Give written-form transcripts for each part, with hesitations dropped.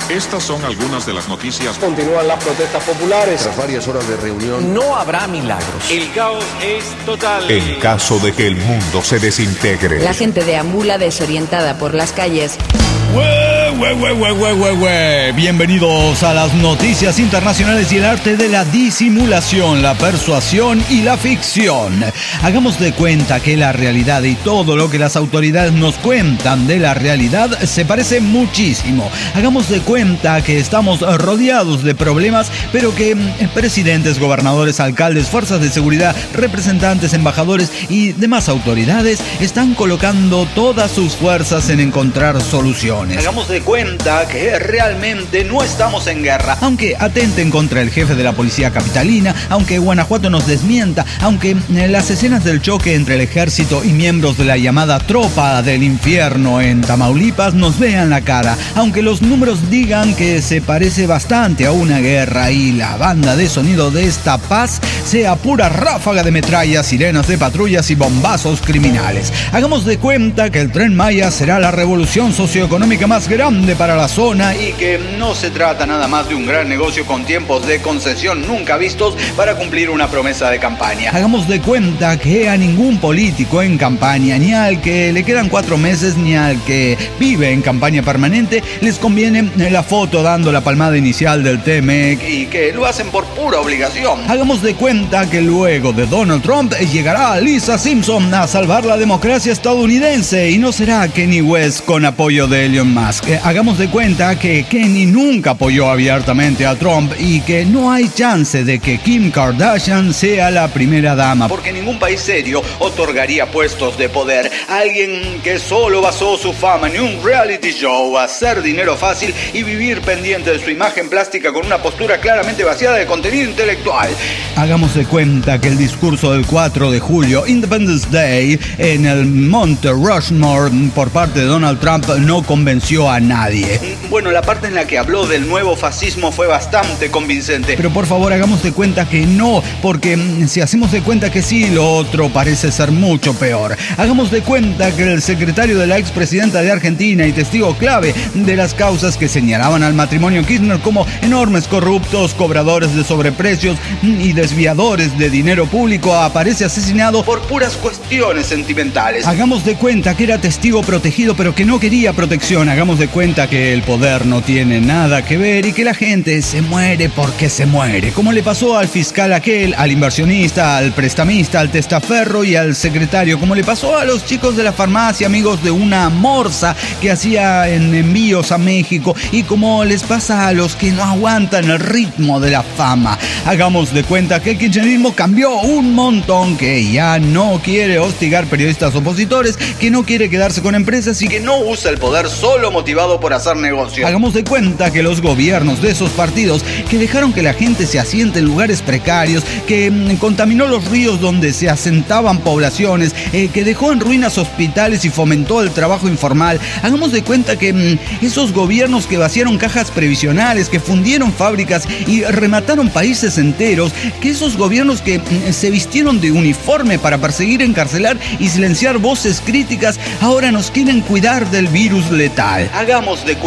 Estas son algunas de las noticias. Continúan las protestas populares. Tras varias horas de reunión. No habrá milagros. El caos es total. En caso de que el mundo se desintegre. La gente deambula desorientada por las calles. Bienvenidos a las noticias internacionales y el arte de la disimulación, la persuasión y la ficción. Hagamos de cuenta que la realidad y todo lo que las autoridades nos cuentan de la realidad se parece muchísimo. Hagamos de cuenta que estamos rodeados de problemas, pero que presidentes, gobernadores, alcaldes, fuerzas de seguridad, representantes, embajadores y demás autoridades están colocando todas sus fuerzas en encontrar soluciones. Hagamos de cuenta que realmente no estamos en guerra, aunque atenten contra el jefe de la policía capitalina, aunque Guanajuato nos desmienta, aunque las escenas del choque entre el ejército y miembros de la llamada tropa del infierno en Tamaulipas nos vean la cara, aunque los números digan que se parece bastante a una guerra y la banda de sonido de esta paz sea pura ráfaga de metrallas, sirenas de patrullas y bombazos criminales. Hagamos de cuenta que el Tren Maya será la revolución socioeconómica más grande para la zona y que no se trata nada más de un gran negocio con tiempos de concesión nunca vistos para cumplir una promesa de campaña. Hagamos de cuenta que a ningún político en campaña, ni al que le quedan 4 meses, ni al que vive en campaña permanente, les conviene la foto dando la palmada inicial del TMEC y que lo hacen por pura obligación. Hagamos de cuenta que luego de Donald Trump llegará Lisa Simpson a salvar la democracia estadounidense y no será Kanye West con apoyo de Elon Musk. Hagamos de cuenta que Kanye nunca apoyó abiertamente a Trump y que no hay chance de que Kim Kardashian sea la primera dama, porque ningún país serio otorgaría puestos de poder a alguien que solo basó su fama en un reality show, hacer dinero fácil y vivir pendiente de su imagen plástica con una postura claramente vaciada de contenido intelectual. Hagamos de cuenta que el discurso del 4 de julio, Independence Day, en el Monte Rushmore por parte de Donald Trump no convenció a nadie. Bueno, la parte en la que habló del nuevo fascismo fue bastante convincente. Pero por favor, hagamos de cuenta que no, porque si hacemos de cuenta que sí, lo otro parece ser mucho peor. Hagamos de cuenta que el secretario de la expresidenta de Argentina y testigo clave de las causas que señalaban al matrimonio Kirchner como enormes corruptos, cobradores de sobreprecios y desviadores de dinero público aparece asesinado por puras cuestiones sentimentales. Hagamos de cuenta que era testigo protegido pero que no quería protección. Hagamos de cuenta que el poder no tiene nada que ver y que la gente se muere porque se muere, como le pasó al fiscal aquel, al inversionista, al prestamista, al testaferro y al secretario, como le pasó a los chicos de la farmacia, amigos de una morsa que hacía en envíos a México, y como les pasa a los que no aguantan el ritmo de la fama. Hagamos de cuenta que el kirchnerismo cambió un montón, que ya no quiere hostigar periodistas opositores, que no quiere quedarse con empresas y que no usa el poder solo motivado por hacer negocio. Hagamos de cuenta que los gobiernos de esos partidos que dejaron que la gente se asiente en lugares precarios, que contaminó los ríos donde se asentaban poblaciones, que dejó en ruinas hospitales y fomentó el trabajo informal. Hagamos de cuenta que esos gobiernos que vaciaron cajas previsionales, que fundieron fábricas y remataron países enteros, que esos gobiernos que se vistieron de uniforme para perseguir, encarcelar y silenciar voces críticas, ahora nos quieren cuidar del virus letal. Hagamos de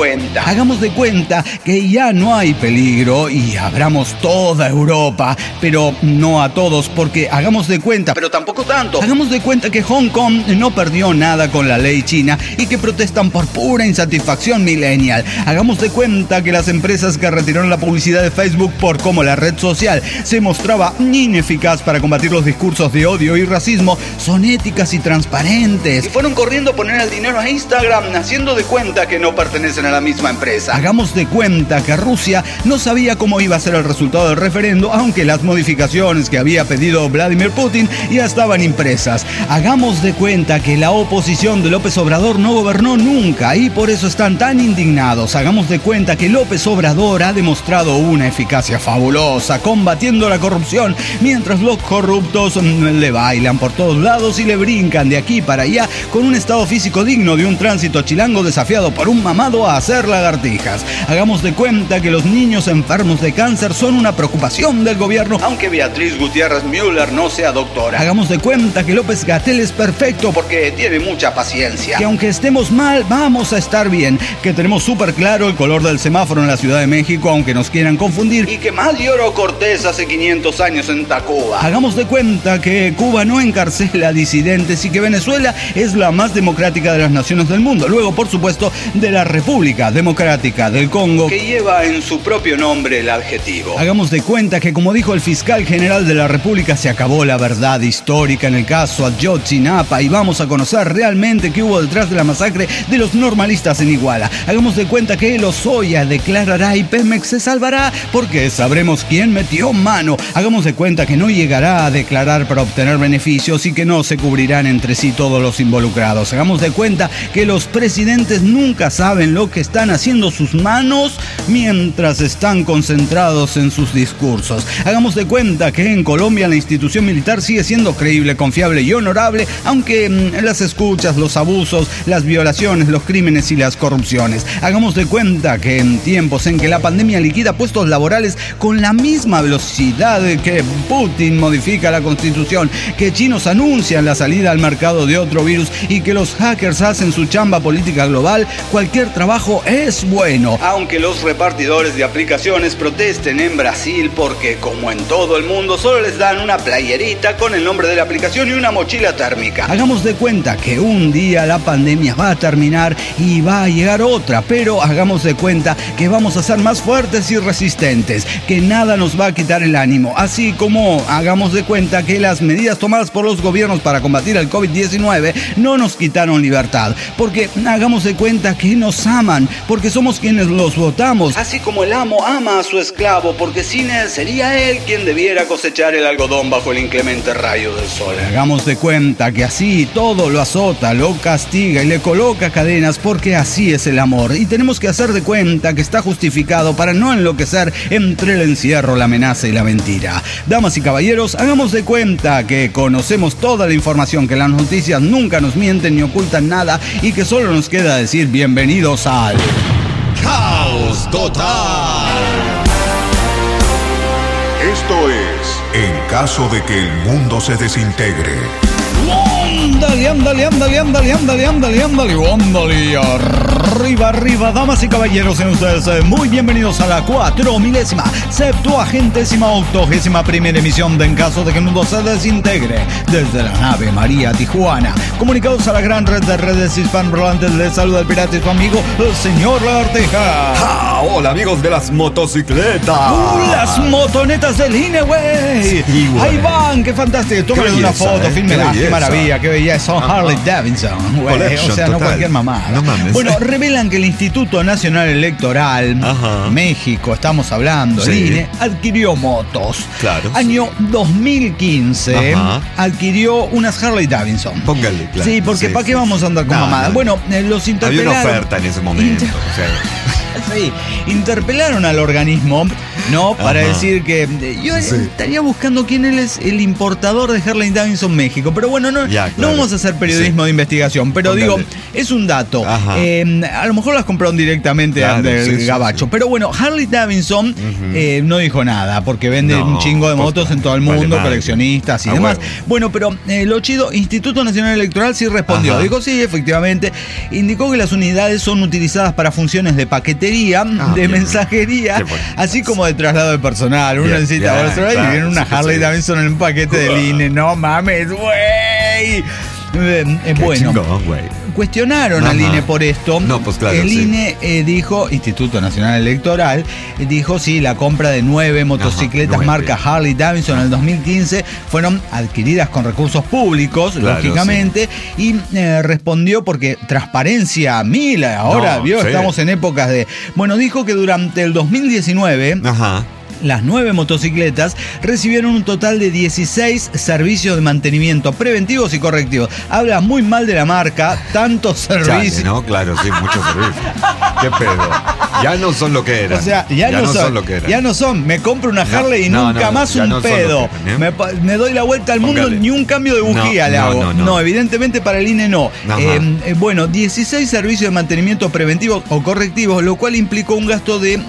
cuenta que ya no hay peligro y abramos toda Europa, pero no a todos, porque hagamos de cuenta, pero tampoco tanto. Hagamos de cuenta que Hong Kong no perdió nada con la ley china y que protestan por pura insatisfacción millennial. Hagamos de cuenta que las empresas que retiraron la publicidad de Facebook por cómo la red social se mostraba ineficaz para combatir los discursos de odio y racismo son éticas y transparentes, y fueron corriendo a poner el dinero a Instagram, haciendo de cuenta que no pertenecen a la misma empresa. Hagamos de cuenta que Rusia no sabía cómo iba a ser el resultado del referendo, aunque las modificaciones que había pedido Vladimir Putin ya estaban impresas. Hagamos de cuenta que la oposición de López Obrador no gobernó nunca y por eso están tan indignados. Hagamos de cuenta que López Obrador ha demostrado una eficacia fabulosa combatiendo la corrupción, mientras los corruptos le bailan por todos lados y le brincan de aquí para allá con un estado físico digno de un tránsito chilango desafiado por un llamado a hacer lagartijas. Hagamos de cuenta que los niños enfermos de cáncer son una preocupación del gobierno, aunque Beatriz Gutiérrez Müller no sea doctora. Hagamos de cuenta que López-Gatell es perfecto porque tiene mucha paciencia. Que aunque estemos mal, vamos a estar bien. Que tenemos súper claro el color del semáforo en la Ciudad de México, aunque nos quieran confundir. Y que más lloró Cortés hace 500 años en Tacuba. Hagamos de cuenta que Cuba no encarcela disidentes y que Venezuela es la más democrática de las naciones del mundo. Luego, por supuesto, de la República Democrática del Congo, que lleva en su propio nombre el adjetivo. Hagamos de cuenta que, como dijo el fiscal general de la República, se acabó la verdad histórica en el caso Ayotzinapa y vamos a conocer realmente qué hubo detrás de la masacre de los normalistas en Iguala. Hagamos de cuenta que Lozoya declarará y Pemex se salvará porque sabremos quién metió mano. Hagamos de cuenta que no llegará a declarar para obtener beneficios y que no se cubrirán entre sí todos los involucrados. Hagamos de cuenta que los presidentes nunca saben lo que están haciendo sus manos mientras están concentrados en sus discursos. Hagamos de cuenta que en Colombia la institución militar sigue siendo creíble, confiable y honorable, aunque las escuchas, los abusos, las violaciones, los crímenes y las corrupciones. Hagamos de cuenta que en tiempos en que la pandemia liquida puestos laborales con la misma velocidad que Putin modifica la Constitución, que chinos anuncian la salida al mercado de otro virus y que los hackers hacen su chamba política global, cualquier trabajo es bueno. Aunque los repartidores de aplicaciones protesten en Brasil porque, como en todo el mundo, solo les dan una playerita con el nombre de la aplicación y una mochila térmica. Hagamos de cuenta que un día la pandemia va a terminar y va a llegar otra, pero hagamos de cuenta que vamos a ser más fuertes y resistentes, que nada nos va a quitar el ánimo, así como hagamos de cuenta que las medidas tomadas por los gobiernos para combatir el COVID-19 no nos quitaron libertad, porque hagamos de cuenta que nos aman, porque somos quienes los votamos, así como el amo ama a su esclavo, porque sin él sería él quien debiera cosechar el algodón bajo el inclemente rayo del sol. Hagamos de cuenta que así todo lo azota, lo castiga y le coloca cadenas, porque así es el amor, y tenemos que hacer de cuenta que está justificado para no enloquecer entre el encierro, la amenaza y la mentira. Damas y caballeros, hagamos de cuenta que conocemos toda la información, que las noticias nunca nos mienten ni ocultan nada y que solo nos queda decir bienvenidos al Caos Total. Esto es En caso de que el mundo se desintegre. Ándale. Arriba, damas y caballeros, sean ustedes muy bienvenidos a la 4000ª, 70ª, 81ª emisión de En caso de que el mundo se desintegre, desde la nave María Tijuana. Comunicados a la gran red de redes hispanohablantes, les saluda el pirata y su amigo, el señor Lagartija. Hola, amigos de las motocicletas. Las motonetas del INE, güey. Sí, güey. Ahí van, qué fantástico. Tómale una foto, fílmela, qué maravilla, qué belleza. Son Harley Davidson, güey. O sea, no cualquier mamada. No mames. Bueno, revelan que el Instituto Nacional Electoral, México, estamos hablando, el INE, adquirió motos. Claro. Año 2015, adquirió unas Harley Davidson. Póngale, claro. Sí, porque ¿para qué vamos a andar con mamadas? Bueno, los interpelaron. Había una oferta en ese momento. Sí, interpelaron al organismo, ¿no? Para decir que yo estaría buscando quién es el importador de Harley Davidson México. Pero bueno, no vamos a hacer periodismo de investigación. Pero digo, es un dato. A lo mejor las compraron directamente del gabacho. Sí. Pero bueno, Harley Davidson no dijo nada porque vende un chingo de motos en todo el mundo, coleccionistas y demás. Bueno, pero lo chido, Instituto Nacional Electoral sí respondió. Dijo, sí, efectivamente. Indicó que las unidades son utilizadas para funciones de paquetería, de mensajería, así como de traslado de personal. Uno necesita Barcelona y viene una Harley Davidson en un paquete del INE. No mames, güey. Bueno, chingón, cuestionaron al INE por esto. No, pues claro, el INE dijo, Instituto Nacional Electoral, dijo sí, la compra de 9 motocicletas marca Harley Davidson en el 2015 fueron adquiridas con recursos públicos, lógicamente, y respondió porque transparencia 1000, ahora, estamos en épocas de... Bueno, dijo que durante el 2019... las 9 motocicletas recibieron un total de 16 servicios de mantenimiento preventivos y correctivos. Habla muy mal de la marca, tantos servicios. Chale, ¿no? Claro, sí, muchos servicios. ¿Qué pedo? Ya no son lo que eran. O sea, ya no son lo que eran. Ya no son. Me compro una Harley y nunca más un pedo. Me doy la vuelta al mundo, ni un cambio de bujía le hago. No, evidentemente para el INE no. Bueno, 16 servicios de mantenimiento preventivo o correctivos, lo cual implicó un gasto de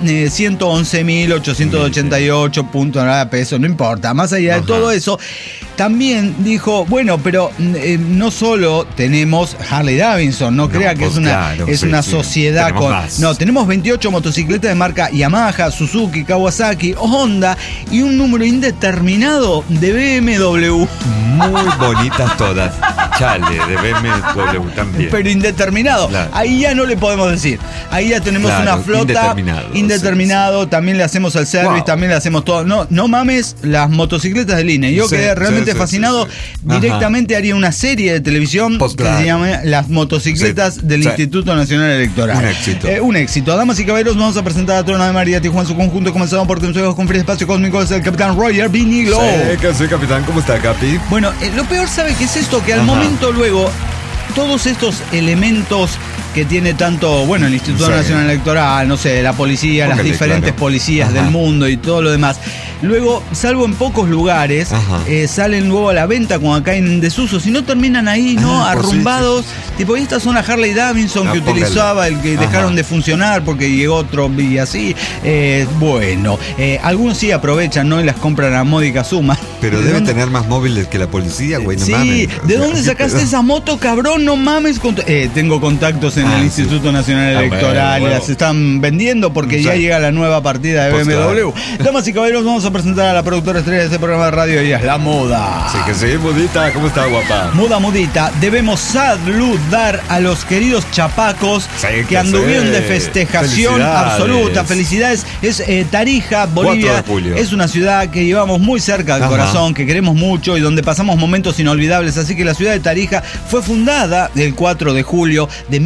111.888 pesos, no importa. Más allá de todo eso, también dijo, bueno, pero no solo tenemos Harley Davidson, no crea que es una sociedad con... Más. No, tenemos 28 motocicletas de marca Yamaha, Suzuki, Kawasaki, Honda y un número indeterminado de BMW. Muy bonitas todas. Chale, de BMW también. Pero indeterminado. Claro. Ahí ya no le podemos decir. Ahí ya tenemos una flota indeterminado. Sí. También le hacemos el service, también le hacemos todo. No mames las motocicletas del INE. Yo quedé realmente fascinado. Sí. Directamente haría una serie de televisión que se llama Las motocicletas del Instituto Nacional Electoral. Un éxito. Damas y caballeros, vamos a presentar a Trono de María Tijuana en su conjunto, comenzando por Consejos con Free Espacio Cósmico, es el capitán Roger Vinilo. ¿Qué hace, capitán? ¿Cómo está, Capi? Bueno, lo peor, ¿sabe qué es esto? Que al momento luego, todos estos elementos que tiene tanto, bueno, el Instituto Nacional Electoral, no sé, la policía, las diferentes policías del mundo y todo lo demás. Luego, salvo en pocos lugares, salen luego a la venta cuando caen en desuso. Si no terminan ahí, ¿no? Arrumbados. Tipo, esta son las Harley Davidson que utilizaba, el que dejaron de funcionar porque llegó otro y así. Bueno, algunos sí aprovechan, ¿no? Y las compran a módica suma. Pero debe tener más móviles que la policía, güey, no mames. ¿De dónde sacaste esa moto, cabrón? No mames. Tengo contactos en el Instituto Nacional Electoral y las están vendiendo porque ya llega la nueva partida de BMW. Damas y caballeros, vamos a presentar a la productora estrella de este programa de radio. Ella es la Muda. Sí, que sí, Mudita. ¿Cómo está, guapa? Mudita. Debemos saludar a los queridos chapacos que anduvieron de festejación absoluta. Felicidades. Es Tarija, Bolivia. Es una ciudad que llevamos muy cerca del corazón, que queremos mucho y donde pasamos momentos inolvidables. Así que la ciudad de Tarija fue fundada el 4 de julio de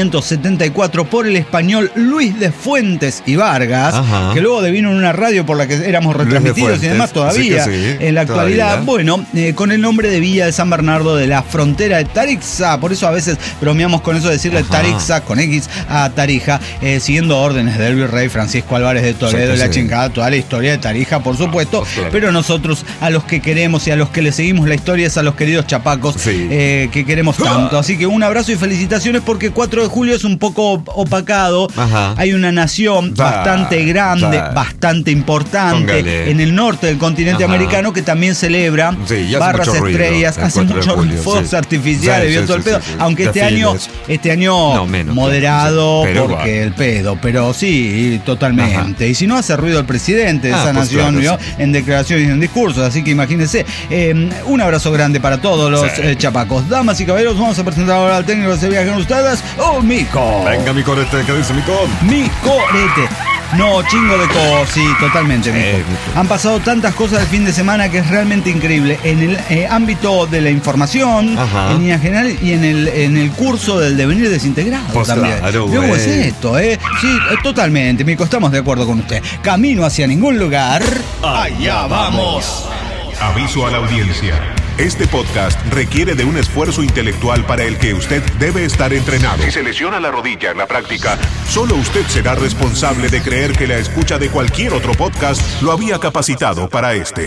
1574 por el español Luis de Fuentes y Vargas, que luego devino en una radio por la que éramos retransmitidos y demás todavía en la actualidad. Bueno, con el nombre de Villa de San Bernardo de la frontera de Tarixa. Por eso a veces bromeamos con eso de decirle Tarixa con X a Tarija, siguiendo órdenes del virrey Francisco Álvarez de Toledo y la chingada, toda la historia de Tarija, por supuesto. Pero nosotros, a los que queremos y a los que le seguimos la historia, es a los queridos chapacos que queremos tanto. Así que un abrazo y felicitaciones, porque 4 de julio es un poco opacado. Hay una nación bastante grande, bastante importante en el norte del continente americano que también celebra barras estrellas, hace muchos fuegos artificiales, vio todo el pedo. Aunque este año moderado porque el pedo, pero sí, totalmente. Y si no, hace ruido el presidente de esa nación, ¿no? En declaraciones y en discursos. Así que imagínense. Un abrazo grande para todos los chapacos. Damas y caballeros, vamos a presentar ahora al técnico de ese viaje con ustedes, Mico. Venga, mi corete, ¿qué dice Mico? Mi corete. No, chingo de cosas, sí, totalmente. Mico. Han pasado tantas cosas el fin de semana que es realmente increíble. En el ámbito de la información, en línea general, y en el curso del devenir desintegrado también. Claro, ¿cómo es esto, Sí, totalmente, Mico, estamos de acuerdo con usted. Camino hacia ningún lugar. Allá vamos. Aviso a la audiencia. Este podcast requiere de un esfuerzo intelectual para el que usted debe estar entrenado. Si se lesiona la rodilla en la práctica, solo usted será responsable de creer que la escucha de cualquier otro podcast lo había capacitado para este.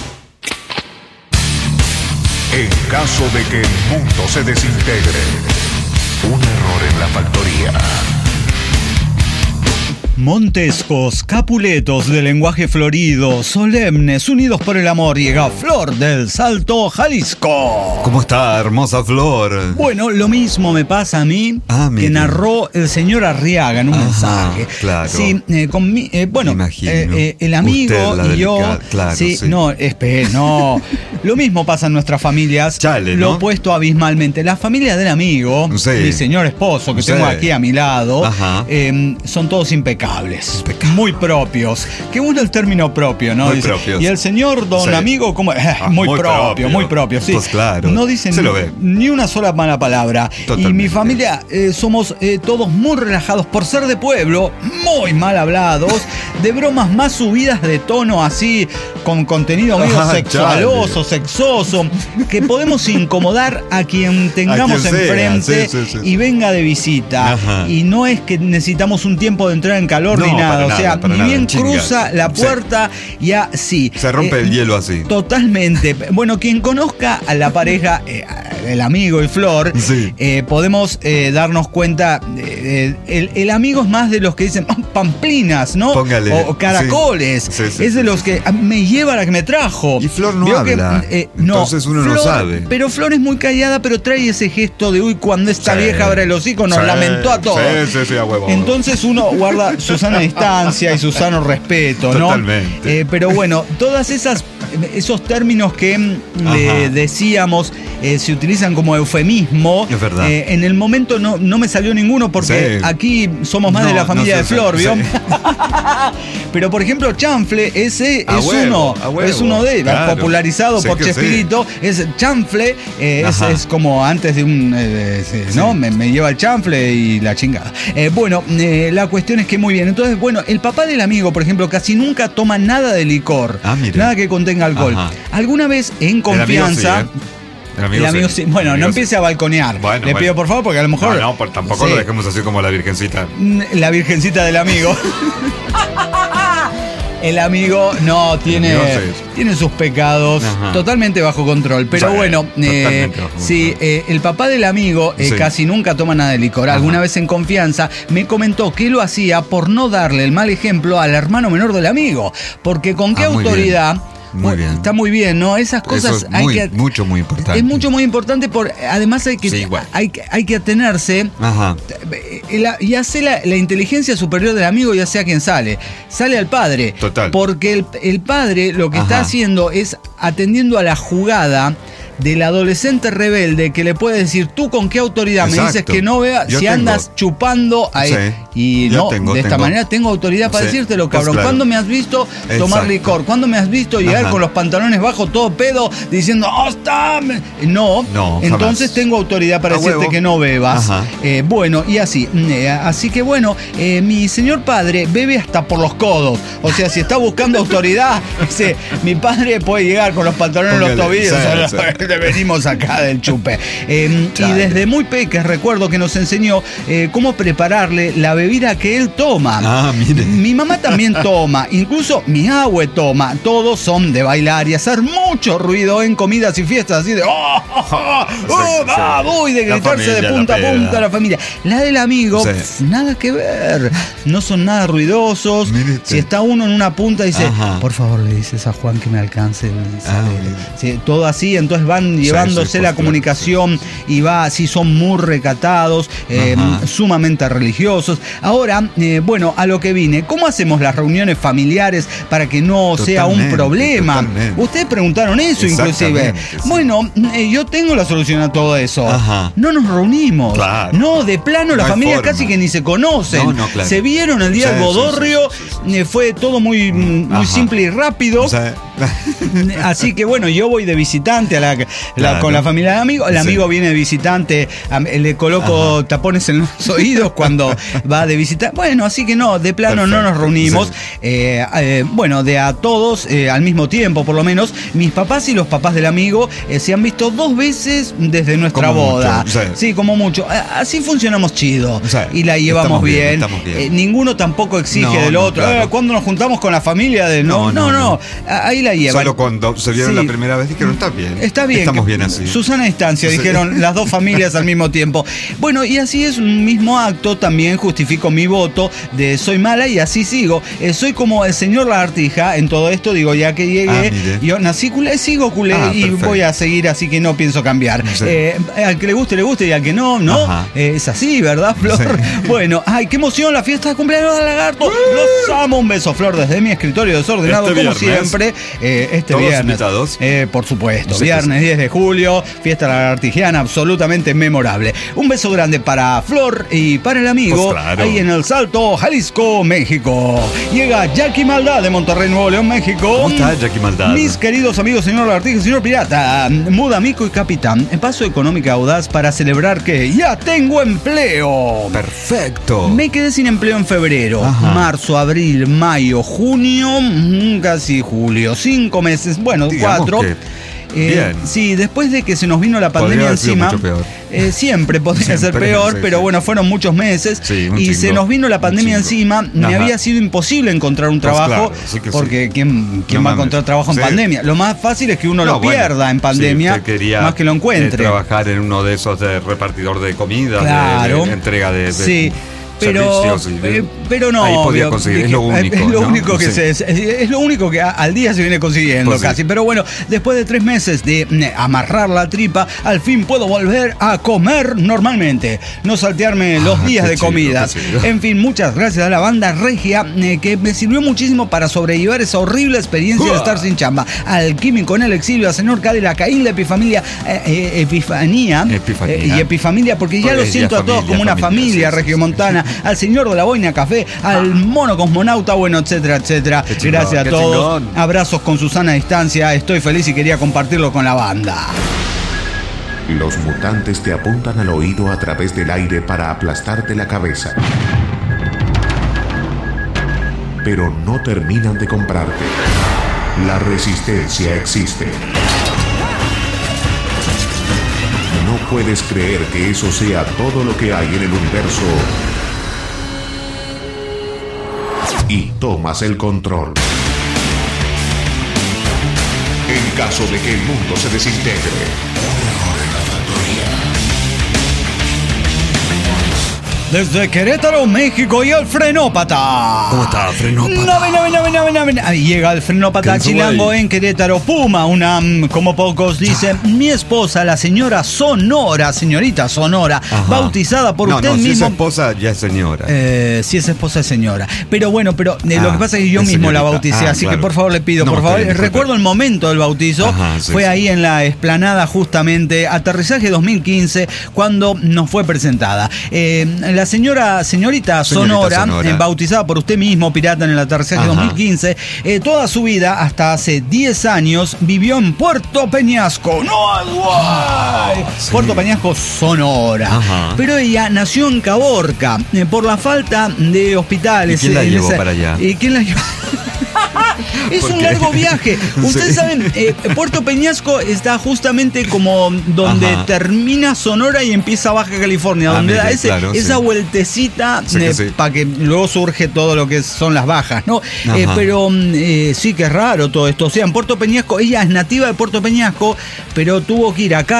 En caso de que el mundo se desintegre, un error en la factoría. Montescos, Capuletos de lenguaje florido, solemnes, unidos por el amor, llega Flor del Salto, Jalisco. ¿Cómo está, hermosa Flor? Bueno, lo mismo me pasa a mí que narró el señor Arriaga en un mensaje. Claro. Sí, bueno, el amigo y yo. Claro, no, no. Lo mismo pasa en nuestras familias. Chale, ¿no? Lo opuesto abismalmente. La familia del amigo, mi señor esposo que tengo aquí a mi lado, son todos impecables. Muy propios. Qué bueno el término propio, ¿no? Muy propios. Y el señor don amigo, como muy propio, sí. Pues claro. No dicen ni una sola mala palabra. Totalmente. Y mi familia somos todos muy relajados por ser de pueblo, muy mal hablados. de bromas más subidas de tono, así, con contenido medio sexualoso, sexoso, que podemos incomodar a quien tengamos enfrente y venga de visita. Ajá. Y no es que necesitamos un tiempo de entrar en calor ni nada. O sea, ni bien cruza la puerta y así. Se rompe el hielo así. Totalmente. Bueno, quien conozca a la pareja, el amigo y Flor, podemos darnos cuenta, el amigo es más de los que dicen pamplinas, ¿no? Póngale, o caracoles. Es de los que me lleva la que me trajo. Y Flor no habla. Entonces uno Flor, no sabe. Pero Flor es muy callada, pero trae ese gesto de cuando esta vieja abre el hocico nos lamentó a todos. Sí, a huevo. Entonces uno guarda su sana distancia y su sano respeto, ¿no? Totalmente. Pero bueno, todas esos términos que decíamos se utilizan como eufemismo. Es verdad. En el momento no me salió ninguno porque aquí somos más de la familia de Flor, ¿vio? Sí. Pero por ejemplo, chanfle, ese es uno de ellos, popularizado por Chespirito, es chanfle, es como antes de un, ¿no? Me lleva el chanfle y la chingada. Bueno, la cuestión es que muy bien. Entonces, bueno, el papá del amigo, por ejemplo, casi nunca toma nada de licor, nada que contenga alcohol. Alguna vez en confianza. El amigo sí. Bueno, no empiece a balconear. Le pido por favor, porque a lo mejor. No, tampoco lo dejemos así como la virgencita. La virgencita del amigo. El amigo tiene sus pecados totalmente bajo control. Pero bueno, el papá del amigo casi nunca toma nada de licor. Alguna vez en confianza me comentó que lo hacía por no darle el mal ejemplo al hermano menor del amigo. Porque con qué autoridad. Muy bien. Está muy bien, ¿no? Esas cosas muy importante. Es muy importante, además hay que atenerse y hace la inteligencia superior del amigo, ya sea quien sale al padre. Total. Porque el padre lo que está haciendo es atendiendo a la jugada del adolescente rebelde que le puede decir, ¿tú con qué autoridad me dices que no vea si andas chupando ahí? Y de esta manera tengo autoridad para decírtelo, cabrón. Claro. ¿Cuándo me has visto tomar licor? ¿Cuándo me has visto llegar con los pantalones bajos, todo pedo, diciendo, ¡hasta! No, entonces tengo autoridad para decirte que no bebas. Bueno, y así. Así que bueno, mi señor padre bebe hasta por los codos. O sea, si está buscando autoridad, mi padre puede llegar con los pantalones en los tobillos. Venimos acá del chupe. Y desde muy peques recuerdo que nos enseñó cómo prepararle la bebida que él toma. Mi mamá también toma, incluso mi abue toma. Todos son de bailar y hacer mucho ruido en comidas y fiestas, así de y de gritarse de punta a punta a la familia. La del amigo, nada que ver. No son nada ruidosos. Si está uno en una punta, dice, por favor, le dices a Juan que me alcance. Todo así, entonces van llevándose la comunicación y va así, son muy recatados, sumamente religiosos. Ahora, bueno, a lo que vine, ¿cómo hacemos las reuniones familiares para que no sea un problema? Ustedes preguntaron eso inclusive. Bueno, yo tengo la solución a todo eso. No nos reunimos. No, de plano las familias casi que ni se conocen. Se vieron el día del bodorrio, fue todo muy simple y rápido. Así que bueno, yo voy de visitante con la familia del amigo. El amigo viene de visitante, le coloco tapones en los oídos cuando va de visita. Bueno, así que no, de plano no nos reunimos. Bueno, de a todos al mismo tiempo, por lo menos. Mis papás y los papás del amigo se han visto 2 veces desde nuestra boda. Sí, como mucho. Así funcionamos chido. Y la llevamos bien. Ninguno tampoco exige del otro. ¿Cuándo nos juntamos con la familia de no? Ahí la llevan. Solo cuando se vieron la primera vez dijeron, está bien. Está bien. Estamos bien así. Susana distancia, dijeron las dos familias al mismo tiempo. Bueno, y así es un mismo acto, también justifico mi voto de soy mala y así sigo. Soy como el señor Lagartija en todo esto, digo, ya que llegué, yo nací culé, sigo culé y voy a seguir así que no pienso cambiar. Al que le guste y al que no. Es así, ¿verdad, Flor? Bueno, qué emoción la fiesta de cumpleaños del lagarto. Los amo, un beso, Flor, desde mi escritorio desordenado, como siempre. este ¿Todos viernes. invitados? Por supuesto, Sí, viernes sí. 10 de julio, fiesta lagartijiana absolutamente memorable. Un beso grande para Flor y para el amigo, Pues claro. ahí en El Salto, Jalisco, México. Llega Jackie Maldad de Monterrey, Nuevo León, México. ¿Cómo está Jackie Maldad? Mis queridos amigos, señor lagartija, señor pirata, Muda, Mico y Capitán, paso económica audaz para celebrar que ya tengo empleo. Perfecto. Me quedé sin empleo en febrero, Ajá. marzo, abril, mayo, junio, casi julio. 5 meses, bueno, Digamos 4. que bien. Sí, después de que se nos vino la Podría pandemia haber sido encima, mucho peor. Siempre podría ser Siempre, peor, sí, pero sí. bueno, fueron muchos meses Sí, un y chingo, se nos vino la pandemia un chingo. encima. Me Ajá. había sido imposible encontrar un Pues trabajo, claro, sí que sí. porque ¿quién No va a mames. encontrar trabajo en Sí. pandemia? Lo más fácil es que uno lo Bueno, pierda en pandemia, sí, usted quería, más que lo encuentre. trabajar en uno de esos de repartidor de comida, Claro. de entrega de Sí. Pero, servicios. pero no. Ahí podía veo, conseguir, dije, es lo único. Es lo ¿no? único que Sí. es lo único que al día se viene consiguiendo Pues sí. casi. Pero bueno, después de 3 meses de amarrar la tripa, al fin puedo volver a comer normalmente. No saltearme los días qué de chido, comidas. qué chido. En fin, muchas gracias a la banda regia que me sirvió muchísimo para sobrellevar esa horrible experiencia de estar sin chamba. Al químico en el exilio, a señor Cade, la Caín, la Epifanía, y Epifamilia, porque ya Pues lo ya siento a todos familia, como una familia sí, sí, regiomontana, al señor de la boina café, al mono cosmonauta, bueno, etcétera, etcétera. Qué chingón, Gracias a qué todos. chingón. Abrazos con Susana a distancia. Estoy feliz y quería compartirlo con la banda. Los mutantes te apuntan al oído a través del aire para aplastarte la cabeza. Pero no terminan de comprarte. La resistencia existe. No puedes creer que eso sea todo lo que hay en el universo. Y tomas el control. En caso de que el mundo se desintegre. Desde Querétaro, México, y el Frenópata. ¿Cómo está, Frenópata? No. Ahí llega el Frenópata ¿Qué hizo chilango ahí? en Querétaro. Puma, como pocos dicen. Mi esposa, la señora Sonora, señorita Sonora, Ajá. bautizada por usted No, si es mismo. esposa, ya es señora. Si es esposa es señora. Pero bueno, lo que pasa es que yo es mismo la señorita. bauticé, así Claro. que por favor le pido, No, por está favor. bien, Recuerdo el momento del bautizo. Ajá, sí, fue sí. ahí en la explanada, justamente, aterrizaje 2015, cuando nos fue presentada. La señorita Sonora, bautizada por usted mismo, pirata, en el aterrizaje Ajá. 2015, toda su vida, hasta hace 10 años, vivió en Puerto Peñasco. ¡No, es guay! Sí. Puerto Peñasco, Sonora. Ajá. Pero ella nació en Caborca, por la falta de hospitales. ¿Y quién la llevó para allá? ¿Y quién la llevó? Es ¿Por un qué? largo viaje. Ustedes Sí. saben, Puerto Peñasco está justamente como donde Ajá. termina Sonora y empieza Baja California, donde mira, da claro, esa sí. vueltecita Sí que sí. para que luego surge todo lo que son las bajas, ¿no? Ajá. Pero sí que es raro todo esto. O sea, en Puerto Peñasco, ella es nativa de Puerto Peñasco, pero tuvo que ir a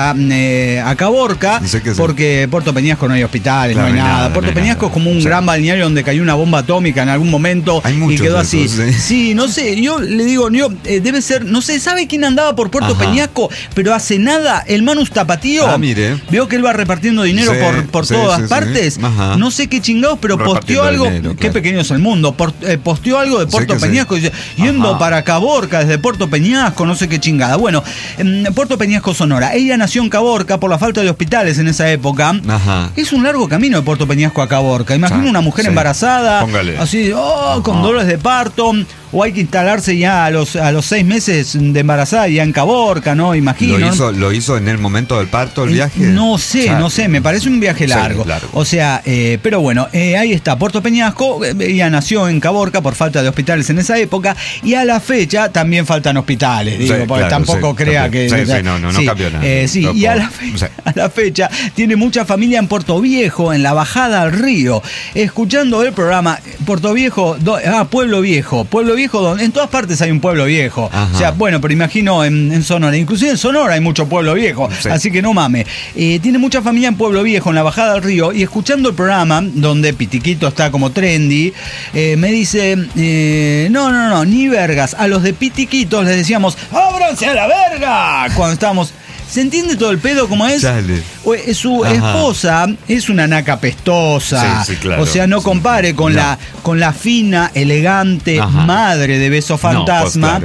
Caborca, Sí que sí. porque Puerto Peñasco no hay hospitales, Claro, no hay no hay nada. nada, Puerto no hay Peñasco nada. es como un Sí. gran balneario donde cayó una bomba atómica en algún momento Hay y muchos quedó de así. esos, Sí, no sé, yo le digo, debe ser, no sé, ¿sabe quién andaba por Puerto Ajá. Peñasco? Pero hace nada, el Manus Tapatío. Ah, mire. Veo que él va repartiendo dinero Sí, por sí, todas sí, sí. partes. Ajá. No sé qué chingados, pero posteó Repartiendo algo. dinero, Qué claro. pequeño es el mundo. Posteó algo de Sí Puerto que sí. Peñasco. Dice, yendo Ajá. para Caborca desde Puerto Peñasco, no sé qué chingada. Bueno, Puerto Peñasco, Sonora. Ella nació en Caborca por la falta de hospitales en esa época. Ajá. Es un largo camino de Puerto Peñasco a Caborca. Imagina Sí, una mujer sí. embarazada, Póngale. así, con Ajá. dolores de parto, o hay que instalarse ya a los 6 meses de embarazada ya en Caborca, ¿no? Imagino. ¿Lo hizo en el momento del parto, el viaje? No sé, me parece un viaje Sí, largo. largo. O sea, pero bueno, ahí está, Puerto Peñasco, ella nació en Caborca por falta de hospitales en esa época, y a la fecha también faltan hospitales, digo, Sí, porque claro, tampoco sí, crea también. que... Sí, no cambió nada. sí, y a la fecha tiene mucha familia en Puerto Viejo, en la bajada al río, escuchando el programa Puerto Viejo, Pueblo Viejo, donde en todas partes hay un pueblo viejo. Ajá. O sea, bueno, pero imagino en Sonora, inclusive en Sonora hay mucho pueblo viejo, Sí. así que no mames. Tiene mucha familia en Pueblo Viejo, en la bajada del río, y escuchando el programa, donde Pitiquito está como trendy, me dice, no, ni vergas. A los de Pitiquitos les decíamos, ¡ábranse a la verga! Cuando estábamos... ¿Se entiende todo el pedo como es? Chale. Su Ajá. esposa es una naca pestosa. Sí, claro. O sea, no compare con No. la fina, elegante Ajá. madre de Beso Fantasma. pues claro, no.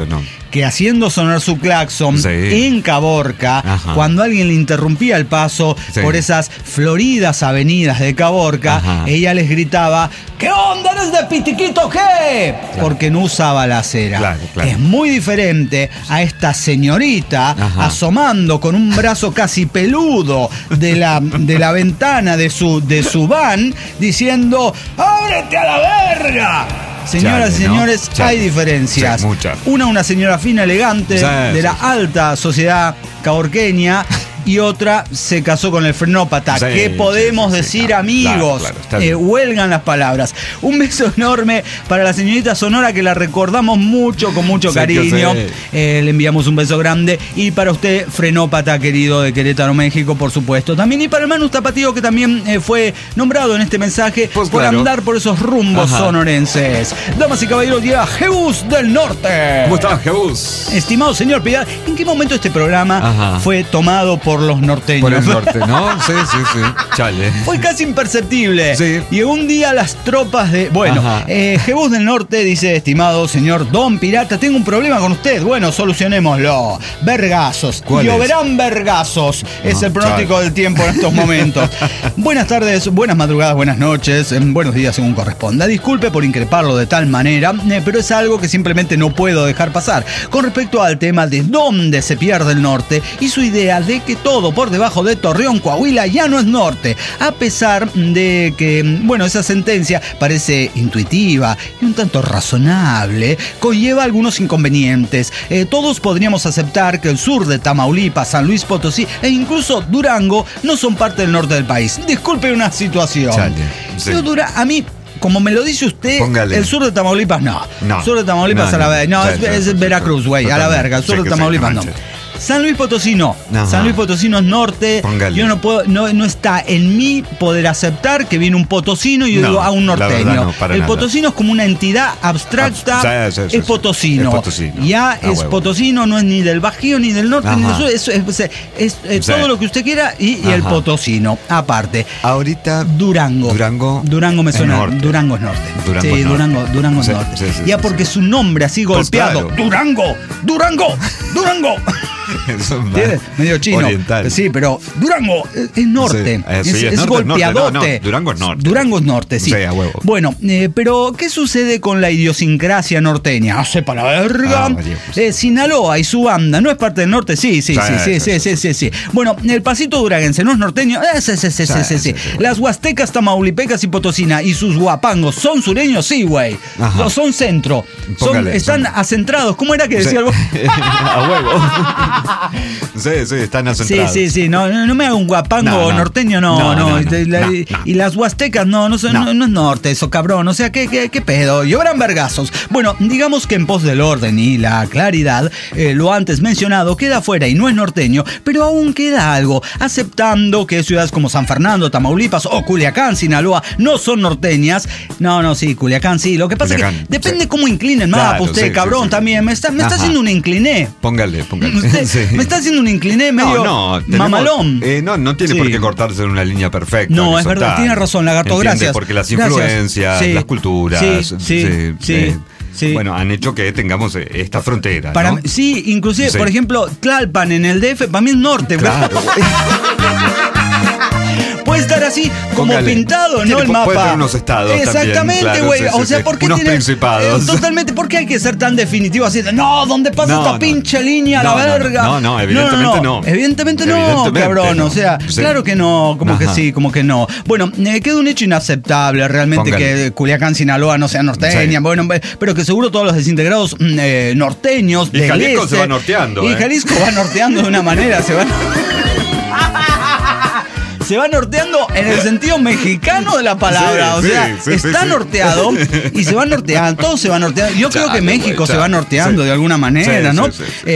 que haciendo sonar su claxon en Caborca, cuando alguien le interrumpía el paso por esas floridas avenidas de Caborca, ella les gritaba: ¿qué onda, eres de Pitiquito qué? Porque no usaba la acera. Es muy diferente a esta señorita asomando con un brazo casi peludo de la ventana de su van diciendo: ¡ábrete a la verga! Señoras y señores, hay diferencias. Una señora fina, elegante, de la alta sociedad caborqueña, y otra se casó con el frenópata. ¿Qué podemos decir, amigos? Huelgan las palabras. Un beso enorme para la señorita Sonora, que la recordamos mucho, con mucho cariño. Le enviamos un beso grande. Y para usted, frenópata querido de Querétaro, México, por supuesto. También, y para el Manu Tapatío, que también fue nombrado en este mensaje por andar por esos rumbos sonorenses. Damas y caballeros, llega Jebus del Norte. ¿Cómo estás, Jebus? Estimado señor Piedad, ¿en qué momento este programa fue tomado por los norteños? Por el norte, ¿no? Sí. Chale. Fue casi imperceptible. Y un día las tropas de... Bueno, Jebus del Norte dice: estimado señor Don Pirata, tengo un problema con usted. Bueno, solucionémoslo. Vergazos. Lloverán vergazos. Es el pronóstico del tiempo en estos momentos. Buenas tardes, buenas madrugadas, buenas noches, buenos días según corresponda. Disculpe por increparlo de tal manera, pero es algo que simplemente no puedo dejar pasar. Con respecto al tema de dónde se pierde el norte y su idea de que todo por debajo de Torreón, Coahuila, ya no es norte, a pesar de que, bueno, esa sentencia parece intuitiva y un tanto razonable, conlleva algunos inconvenientes. Todos podríamos aceptar que el sur de Tamaulipas, San Luis Potosí e incluso Durango no son parte del norte del país. Disculpe una situación. A mí, como me lo dice usted, el sur de Tamaulipas no. El sur de Tamaulipas a la verga. No, es Veracruz, güey, a la verga. El sur de Tamaulipas no. San Luis Potosí no. San Luis Potosí no es norte. Yo no puedo, no está en mí poder aceptar que viene un potosino y yo digo a un norteño. El potosino es como una entidad abstracta. Es potosino. Ya es potosino, no es ni del Bajío ni del norte ni del sur. Es todo lo que usted quiera y el potosino. Aparte. Ahorita. Durango me suena. Durango es norte. Durango es norte. Ya porque su nombre así golpeado. Durango. Medio chino. Oriental. Sí, pero Durango es norte. Es golpeadote. Durango es norte. Durango es norte, sí. Bueno, pero ¿qué sucede con la idiosincrasia norteña? Sepa la verga. Sinaloa y su banda, ¿no es parte del norte? Sí. Bueno, el pasito duranguense, ¿no es norteño? Sí. Las huastecas, tamaulipecas y potosina y sus guapangos, ¿son sureños? Sí, güey. Son centro. Están acentrados. ¿Cómo era que decía algo? A huevo. Sí, están acentrados. Sí. No me haga un guapango norteño, no. Y las huastecas, no es norte, eso, cabrón. O sea, ¿qué pedo? Lloran vergazos. Bueno, digamos que en pos del orden y la claridad, lo antes mencionado queda fuera y no es norteño, pero aún queda algo, aceptando que ciudades como San Fernando, Tamaulipas o Culiacán, Sinaloa, no son norteñas. Sí, Culiacán sí. Lo que pasa es que depende cómo incline el mapa, usted, cabrón, también. Me está haciendo un incliné. Póngale. Me está haciendo un incliné medio mamalón. No tiene por qué cortarse en una línea perfecta. No, es verdad, tiene razón, Lagarto, gracias. Porque las influencias, las culturas, bueno, han hecho que tengamos esta frontera, ¿no? Sí, inclusive, por ejemplo, Tlalpan en el DF, para mí es norte. Claro. Puede estar así como pintado, ¿no? El mapa. Puede tener unos estados. Exactamente, güey. O sea, ¿por qué unos principados? Totalmente, ¿por qué hay que ser tan definitivo así? No, ¿dónde pasa esta pinche línea, la verga? No, evidentemente no. Evidentemente no, cabrón. O sea, claro que no, como que sí, como que no. Bueno, queda un hecho inaceptable realmente que Culiacán, Sinaloa no sea norteña. Bueno, pero que seguro todos los desintegrados norteños y Jalisco se va norteando. Y Jalisco va norteando de una manera, se va norteando en el sentido mexicano de la palabra. Está norteado y se va norteando. Todo se va norteando. Yo creo que México se va norteando de alguna manera, ¿no?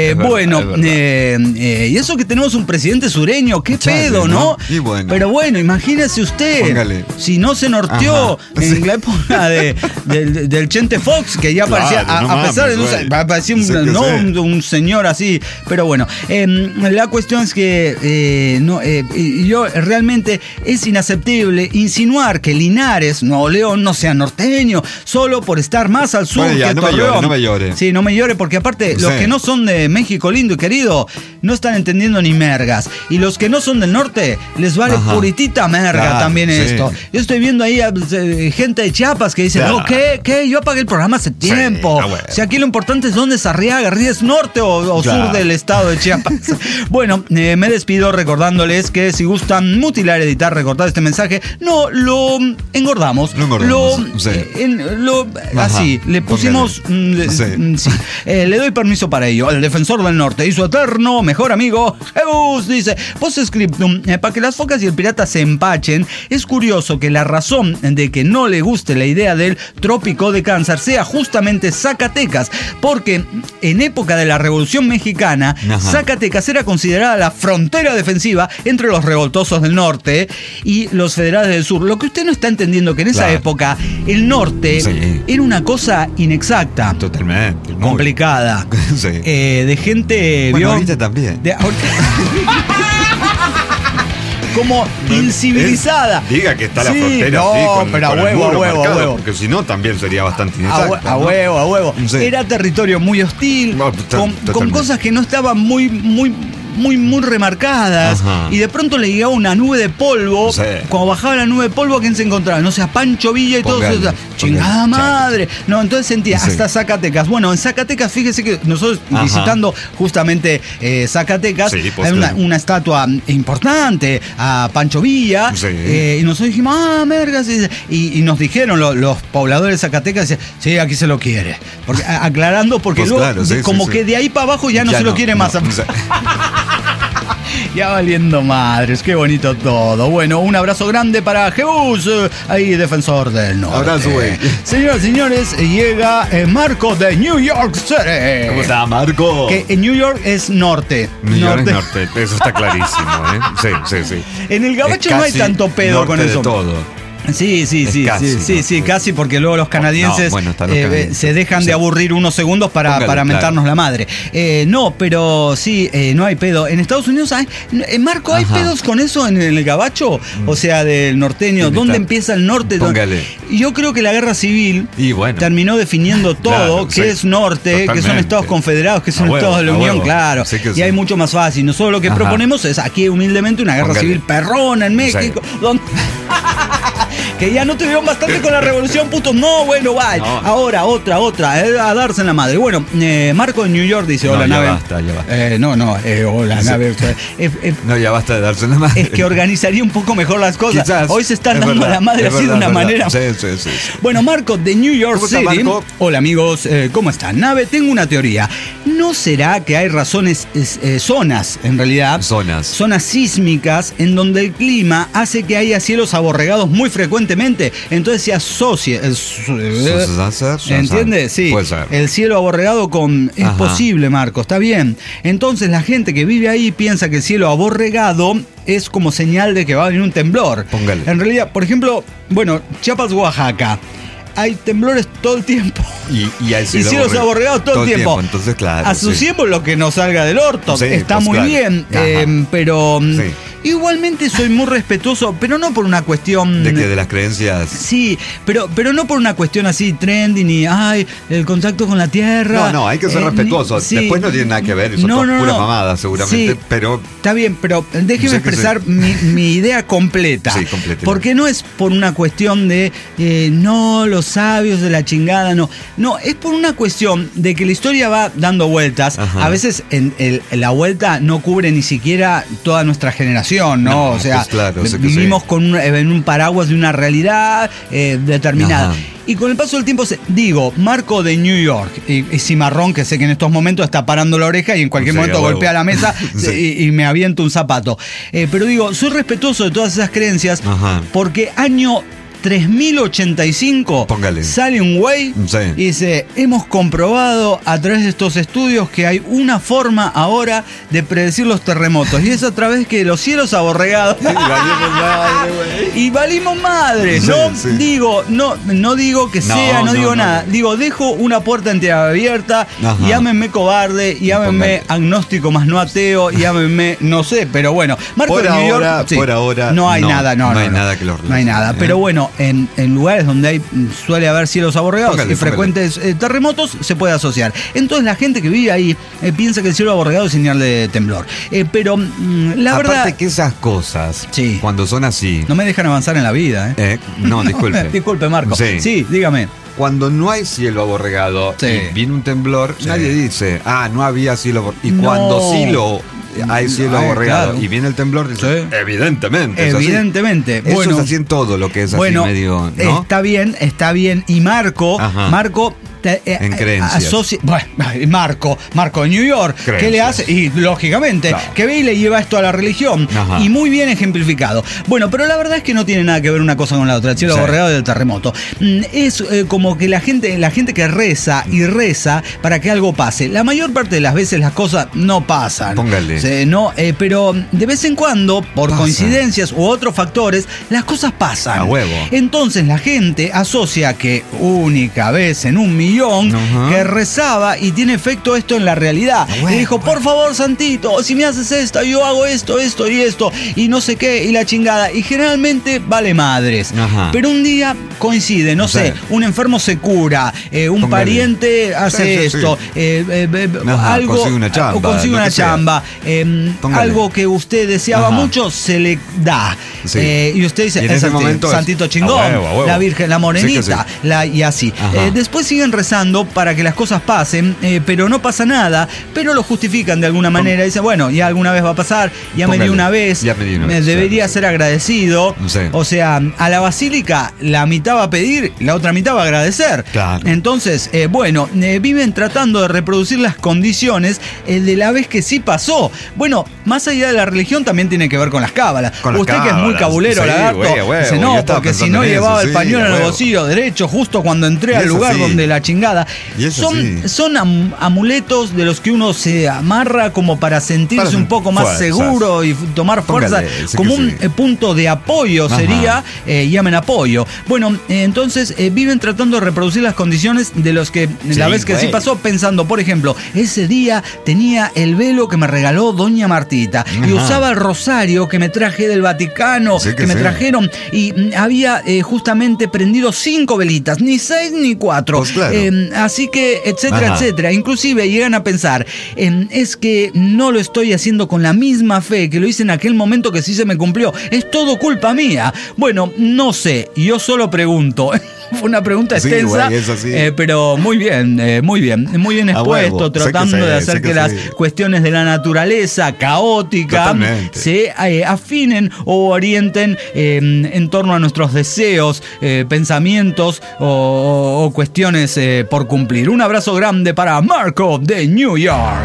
Y eso que tenemos un presidente sureño, qué pedo, ¿no? Pero bueno, imagínese usted. Si no se norteó en la época del Chente Fox, que ya parecía, a pesar de parecía un señor así. Pero bueno, la cuestión es que yo realmente realmente es inaceptable insinuar que Linares, Nuevo León, no sea norteño, solo por estar más al sur que Torreón. No me llore. Sí, no me llore, porque aparte, los que no son de México lindo y querido, no están entendiendo ni mergas. Y los que no son del norte, les vale puritita merga también esto. Yo estoy viendo ahí a gente de Chiapas que dice, no, ¿qué? Yo apagué el programa hace tiempo. Bueno. Si aquí lo importante es dónde es Arriaga, ¿es norte o sur del estado de Chiapas? Bueno, me despido recordándoles que si gustan mutilar, editar, recortar este mensaje, no lo engordamos. Así, le pusimos... le doy permiso para ello. El defensor del norte y su eterno mejor amigo, Jesús, dice, postscriptum, para que las focas y el pirata se empachen, es curioso que la razón de que no le guste la idea del trópico de Cáncer sea justamente Zacatecas, porque en época de la Revolución Mexicana, Zacatecas era considerada la frontera defensiva entre los revoltosos del norte y los federales del sur. Lo que usted no está entendiendo que en esa época el norte era una cosa inexacta, totalmente complicada, de gente, bueno, ahorita también como incivilizada. Diga que está la frontera, no, pero a huevo. Porque si no, también sería bastante inexacto. A huevo. Era territorio muy hostil, con cosas que no estaban muy remarcadas. Y de pronto le llegaba una nube de polvo. Cuando bajaba la nube de polvo, ¿quién se encontraba? No sé, a Pancho Villa y todo eso. Chingada madre. No, entonces sentía hasta Zacatecas. Bueno, en Zacatecas, fíjese que nosotros visitando justamente Zacatecas, hay una estatua importante a Pancho Villa. Y nosotros dijimos, mergas. Y nos dijeron los pobladores de Zacatecas, sí, aquí se lo quiere. Porque, aclarando, porque luego, que de ahí para abajo ya no se lo quiere más. Ya valiendo madres, qué bonito todo. Bueno, un abrazo grande para Jesús, ahí defensor del norte. Abrazo, güey. Señoras y señores, llega Marco de New York City. ¿Cómo está, Marco? Que en New York es norte. New York es norte, eso está clarísimo, Sí. En el gabacho no hay tanto pedo con eso. De todo. Sí, casi, porque luego los canadienses se dejan de aburrir unos segundos para mentarnos la madre. No, pero sí, no hay pedo. En Estados Unidos, Marco, ¿hay pedos con eso en el gabacho? O sea, del norteño. ¿Dónde empieza el norte? Póngale. Yo creo que la guerra civil terminó definiendo todo, que es norte, que son estados confederados, que son estados de la Unión, claro. Y hay mucho más fácil. Nosotros lo que proponemos es aquí humildemente una guerra civil perrona en México, donde... que ya no tuvieron bastante con la revolución, putos. No, bueno, va. No. Ahora, otra, a darse en la madre. Bueno, Marco de New York dice, hola, nave. Ya basta. Hola, nave. No, ya basta de darse en la madre. Es que organizaría un poco mejor las cosas. Quizás, hoy se están dando la madre así de una manera. Sí. Bueno, Marco de New York City. Hola, amigos, ¿cómo están? Nave, tengo una teoría. ¿No será que hay zonas, en realidad? Zonas sísmicas en donde el clima hace que haya cielos aborregados muy frecuentemente? Entonces se asocia. ¿Entiendes? Sí. Puede ser. El cielo aborregado con. Es posible, Marco, está bien. Entonces la gente que vive ahí piensa que el cielo aborregado es como señal de que va a venir un temblor. Póngale. En realidad, por ejemplo, Chiapas, Oaxaca. Hay temblores todo el tiempo. Y hay cielos aborregados todo el tiempo. Entonces, claro. Asociemos lo que nos salga del orto. Está muy bien. Pero igualmente soy muy respetuoso, pero no por una cuestión. De las creencias. Sí, pero no por una cuestión así trendy, ni el contacto con la tierra. No, hay que ser respetuoso. Después no tiene nada que ver, eso es pura mamada, seguramente. Sí, pero. Está bien, pero déjeme expresar mi idea completa. Sí, completamente. Porque no es por una cuestión de los sabios de la chingada, no, es por una cuestión de que la historia va dando vueltas. A veces la vuelta no cubre ni siquiera toda nuestra generación, ¿no? O sea, vivimos en un paraguas de una realidad determinada. Y con el paso del tiempo, Marco de New York, y Cimarrón, que sé que en estos momentos está parando la oreja y en cualquier momento golpea la mesa y me avienta un zapato. Pero soy respetuoso de todas esas creencias porque año 3085, Póngale. sale un güey Sí. y dice: hemos comprobado a través de estos estudios que hay una forma ahora de predecir los terremotos, y es a través que los cielos aborregados y valimos madre. Sí, No sí. digo, no digo que sea, no digo nada. Digo, dejo una puerta entreabierta. Ajá. Llámenme cobarde, llámenme Póngale. agnóstico más no ateo, llámenme, no sé, pero bueno. Marco Por de New York, ahora- por ahora, no hay no, nada, no hay nada que los no hay nada, relacione, pero bueno, en lugares donde suele haber cielos aborregados Póngale, y frecuentes terremotos, se puede asociar. Entonces la gente que vive ahí piensa que el cielo aborregado es señal de temblor. Pero la Aparte verdad, que esas cosas, Sí. cuando son así... no me dejan avanzar en la vida. no, disculpe. Disculpe, Marco. Sí. Sí, dígame. Cuando no hay cielo aborregado Sí. y viene un temblor, Sí. nadie dice, no había cielo aborregado. Y No. cuando sí hay cielo aborregado claro. y viene el temblor, dice, Sí. evidentemente. es así". Evidentemente. Eso Bueno, es así en todo lo que es bueno, así medio, ¿no? está bien. Y Marco, Ajá. En creencias. Marco de New York, ¿qué le Creencias. hace? Y lógicamente, Claro. que ve y le lleva esto a la religión. Ajá. Y muy bien ejemplificado. Bueno, pero la verdad es que no tiene nada que ver una cosa con la otra, el cielo Sí. aborregado y el terremoto. Es como que la gente que reza y reza para que algo pase. La mayor parte de las veces las cosas no pasan. Póngale. Pero de vez en cuando, por Pasa. coincidencias u otros factores, las cosas pasan. A huevo. Entonces la gente asocia que única vez en un millón Ajá. que rezaba y tiene efecto esto en la realidad. A huevo, Y dijo, por favor, Santito, si me haces esto, yo hago esto y no sé qué, y la chingada. Y generalmente vale madres. Ajá. Pero un día coincide, no Sí. sé, un enfermo se cura, un Póngale. pariente hace Sí, sí, esto, Ajá, algo, consigue una chamba, o consigue lo una que sea. chamba, Póngale. algo que usted deseaba Ajá. mucho, se le da. Sí. Y usted dice, Y en es ese Santito, momento es Santito a chingón, huevo, a huevo. la Virgen, la morenita, Sí que y así. Ajá. Después siguen rezando para que las cosas pasen, pero no pasa nada, pero lo justifican de alguna manera. Dicen, bueno, ya alguna vez va a pasar, ya me di Póngale. una vez, Ya me di una vez, debería claro, ser agradecido. Sí. O sea, a la basílica la mitad va a pedir, la otra mitad va a agradecer. Claro. Entonces, viven tratando de reproducir las condiciones de la vez que sí pasó. Bueno, más allá de la religión también tiene que ver con las cábalas. Con las Usted que es muy cábalas. cabulero, Sí, lagarto, güey, a huevo, dice, yo no, estaba porque si pensando no en eso, llevaba el sí, pañuelo a en el huevo. bolsillo derecho justo cuando entré Y al eso lugar sí. donde la chingada. Y eso sí. Son amuletos de los que uno se amarra como para sentirse Para un poco más fuerzas. seguro y tomar fuerza, Póngale, sí como que un sí. punto de apoyo Ajá. sería, llamen apoyo. Bueno, entonces viven tratando de reproducir las condiciones de los que la vez que sí güey. pasó, pensando, por ejemplo, ese día tenía el velo que me regaló Doña Martita y Ajá. usaba el rosario que me traje del Vaticano, Sí que que me sí. trajeron, y había justamente prendido 5 velitas, ni 6 ni 4. Pues claro. Así que, etcétera, Ajá. etcétera. Inclusive llegan a pensar, es que no lo estoy haciendo con la misma fe que lo hice en aquel momento que sí se me cumplió. Es todo culpa mía. Bueno, no sé, yo solo pregunto. Fue una pregunta Sí, extensa, güey, es así. pero muy bien A expuesto, huevo. Sé que tratando sí, de hacer sé que que las sí. cuestiones de la naturaleza caótica Totalmente. se afinen o orienten en torno a nuestros deseos, pensamientos o cuestiones por cumplir. Un abrazo grande para Marco de New York.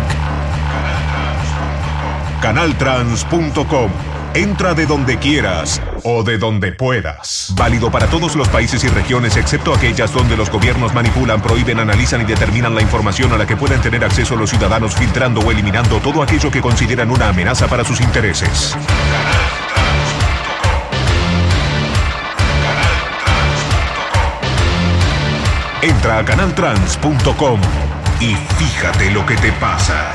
Canaltrans.com. Entra de donde quieras o de donde puedas. Válido para todos los países y regiones excepto aquellas donde los gobiernos manipulan, prohíben, analizan y determinan la información a la que pueden tener acceso los ciudadanos, filtrando o eliminando todo aquello que consideran una amenaza para sus intereses. Entra a canaltrans.com y fíjate lo que te pasa.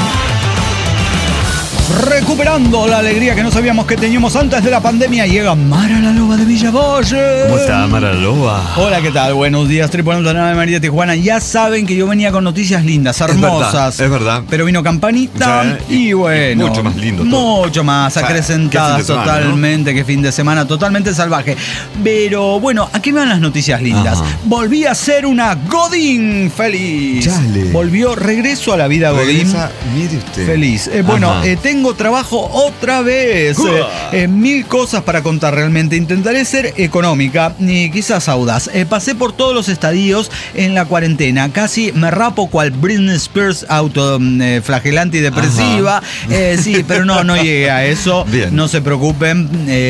Recuperando la alegría que no sabíamos que teníamos antes de la pandemia, llega Mara la Loba de Villa Valle. ¿Cómo está, Mara Loba? Hola, ¿qué tal? Buenos días, tripulando de la nave María Tijuana. Ya saben que yo venía con noticias lindas, hermosas. Es verdad. Pero vino Campanita Sí, y bueno. mucho más lindo todo. Mucho más, O sea, acrecentadas qué fin de semana, totalmente, qué fin de semana, totalmente salvaje. Pero bueno, aquí me van las noticias lindas. Ajá. Volví a ser una Godín feliz. Chale. Regreso a la vida Godín. Regresa, mire usted. Feliz. Ajá. Tengo tengo trabajo otra vez. Mil cosas para contar realmente. Intentaré ser económica y quizás audaz. Pasé por todos los estadios en la cuarentena. Casi me rapo cual Britney Spears autoflagelante y depresiva. Sí, pero no llegué a eso. Bien. No se preocupen.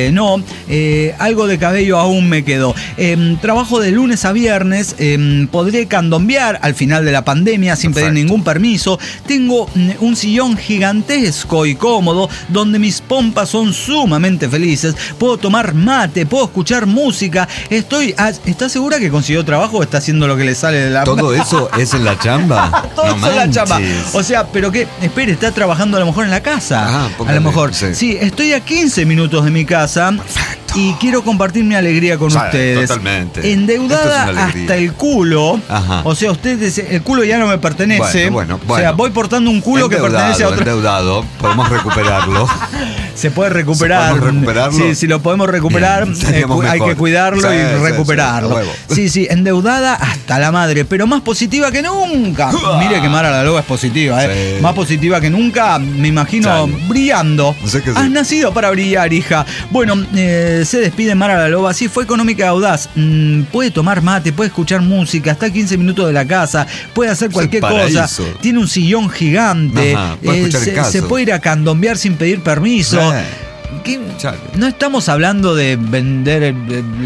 Algo de cabello aún me quedó. Trabajo de lunes a viernes. Podré candombear al final de la pandemia sin pedir ningún permiso. Tengo un sillón gigantesco y cómodo donde mis pompas son sumamente felices. Puedo tomar mate, puedo escuchar música. ¿Está segura que consiguió trabajo o está haciendo lo que le sale de la... ¿Todo eso es en la chamba? Todo eso en la chamba. O sea, pero que, espere, está trabajando a lo mejor en la casa. A lo mejor. Sí, estoy a 15 minutos de mi casa. Y quiero compartir mi alegría con ustedes. Totalmente. Endeudada hasta el culo. Ajá. O sea, ustedes, el culo ya no me pertenece. Bueno. O sea, voy portando un culo que pertenece a otro. Endeudado, podemos recuperarlo. Se puede recuperar. ¿Podemos recuperarlo? Sí, si lo podemos recuperar, hay que cuidarlo y recuperarlo. Sí, endeudada hasta la madre, pero más positiva que nunca. Mire que Mara la Loba es positiva, ¿eh? Más positiva que nunca, me imagino, brillando. Has nacido para brillar, hija. Bueno, se despide Mara la Loba. Sí, fue económica y audaz. Puede tomar mate, puede escuchar música, está a 15 minutos de la casa, puede hacer cualquier cosa. Tiene un sillón gigante. Se puede ir a candombear sin pedir permiso. No estamos hablando de vender.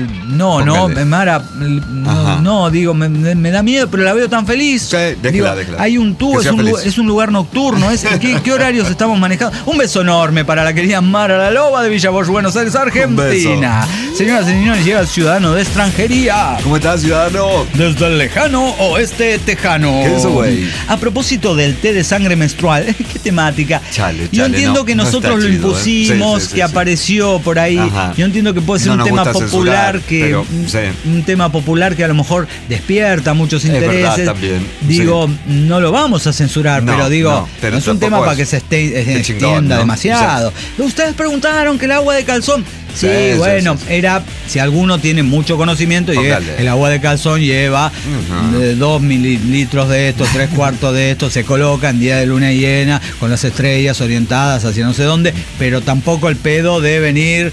Mara. Digo, me da miedo, pero la veo tan feliz. Sí, déjela. Hay un tubo, es un lugar nocturno. ¿Qué horarios estamos manejando? Un beso enorme para la querida Mara la Loba de Villa Bosch, Buenos Aires, Argentina. Señoras y señores, llega el ciudadano de extranjería. ¿Cómo estás, ciudadano? Desde el lejano oeste tejano. ¿Qué es eso, güey? A propósito del té de sangre menstrual, ¿qué temática? Yo entiendo que nosotros lo impusimos, que apareció por ahí. Yo entiendo que puede ser un tema popular un tema popular que a lo mejor despierta muchos intereses. También. Digo, no lo vamos a censurar, pero es un tema para que se extienda demasiado. Ustedes preguntaron que el agua de calzón. Sí, bueno, era, si alguno tiene mucho conocimiento, el agua de calzón lleva 2 mililitros de esto, 3/4 de esto, se coloca en día de luna llena, con las estrellas orientadas hacia no sé dónde, pero tampoco el pedo debe venir,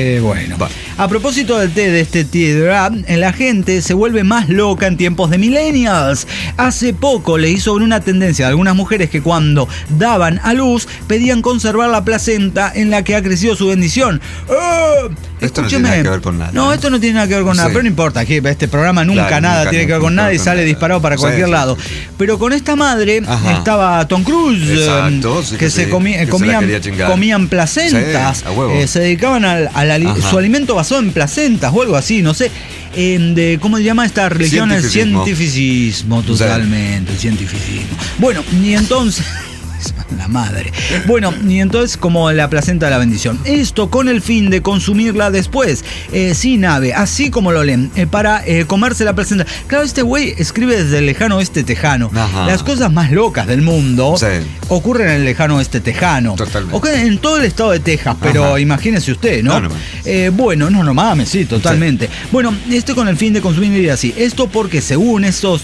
A propósito del té de este Tidra, la gente se vuelve más loca en tiempos de millennials. Hace poco leí sobre una tendencia de algunas mujeres que cuando daban a luz pedían conservar la placenta en la que ha crecido su bendición. Esto no tiene nada que ver con nada. No, esto no tiene nada que ver con nada, pero no importa, aquí este programa nunca tiene que ver con nada y sale disparado para cualquier lado. Pero con esta madre estaba Tom Cruise, que se comían placentas, se dedicaban su alimento basado en placentas o algo así, no sé. ¿Cómo se llama esta religión? El cientificismo, totalmente, el cientificismo. Bueno, y entonces... La madre. Bueno, y entonces como la placenta de la bendición. Esto con el fin de consumirla después, sin ave, así como lo leen, para comerse la placenta. Claro, este güey escribe desde el lejano oeste tejano. Las cosas más locas del mundo ocurren en el lejano oeste tejano. Totalmente. Ocurren en todo el estado de Texas, pero imagínese usted, ¿no? No mames, sí, totalmente. Bueno, esto con el fin de consumirla así. Esto porque según estos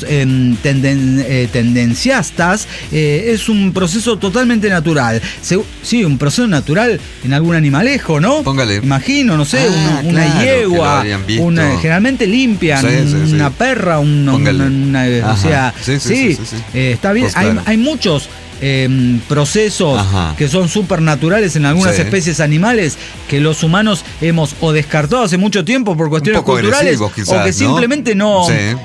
tendenciastas, es un proceso totalmente natural. Sí, un proceso natural en algún animalejo, ¿no? Póngale. Imagino, no sé, una yegua, generalmente limpian una perra, está bien. Hay muchos procesos que son súper naturales en algunas especies animales que los humanos hemos descartado hace mucho tiempo por cuestiones culturales, quizás, o que simplemente no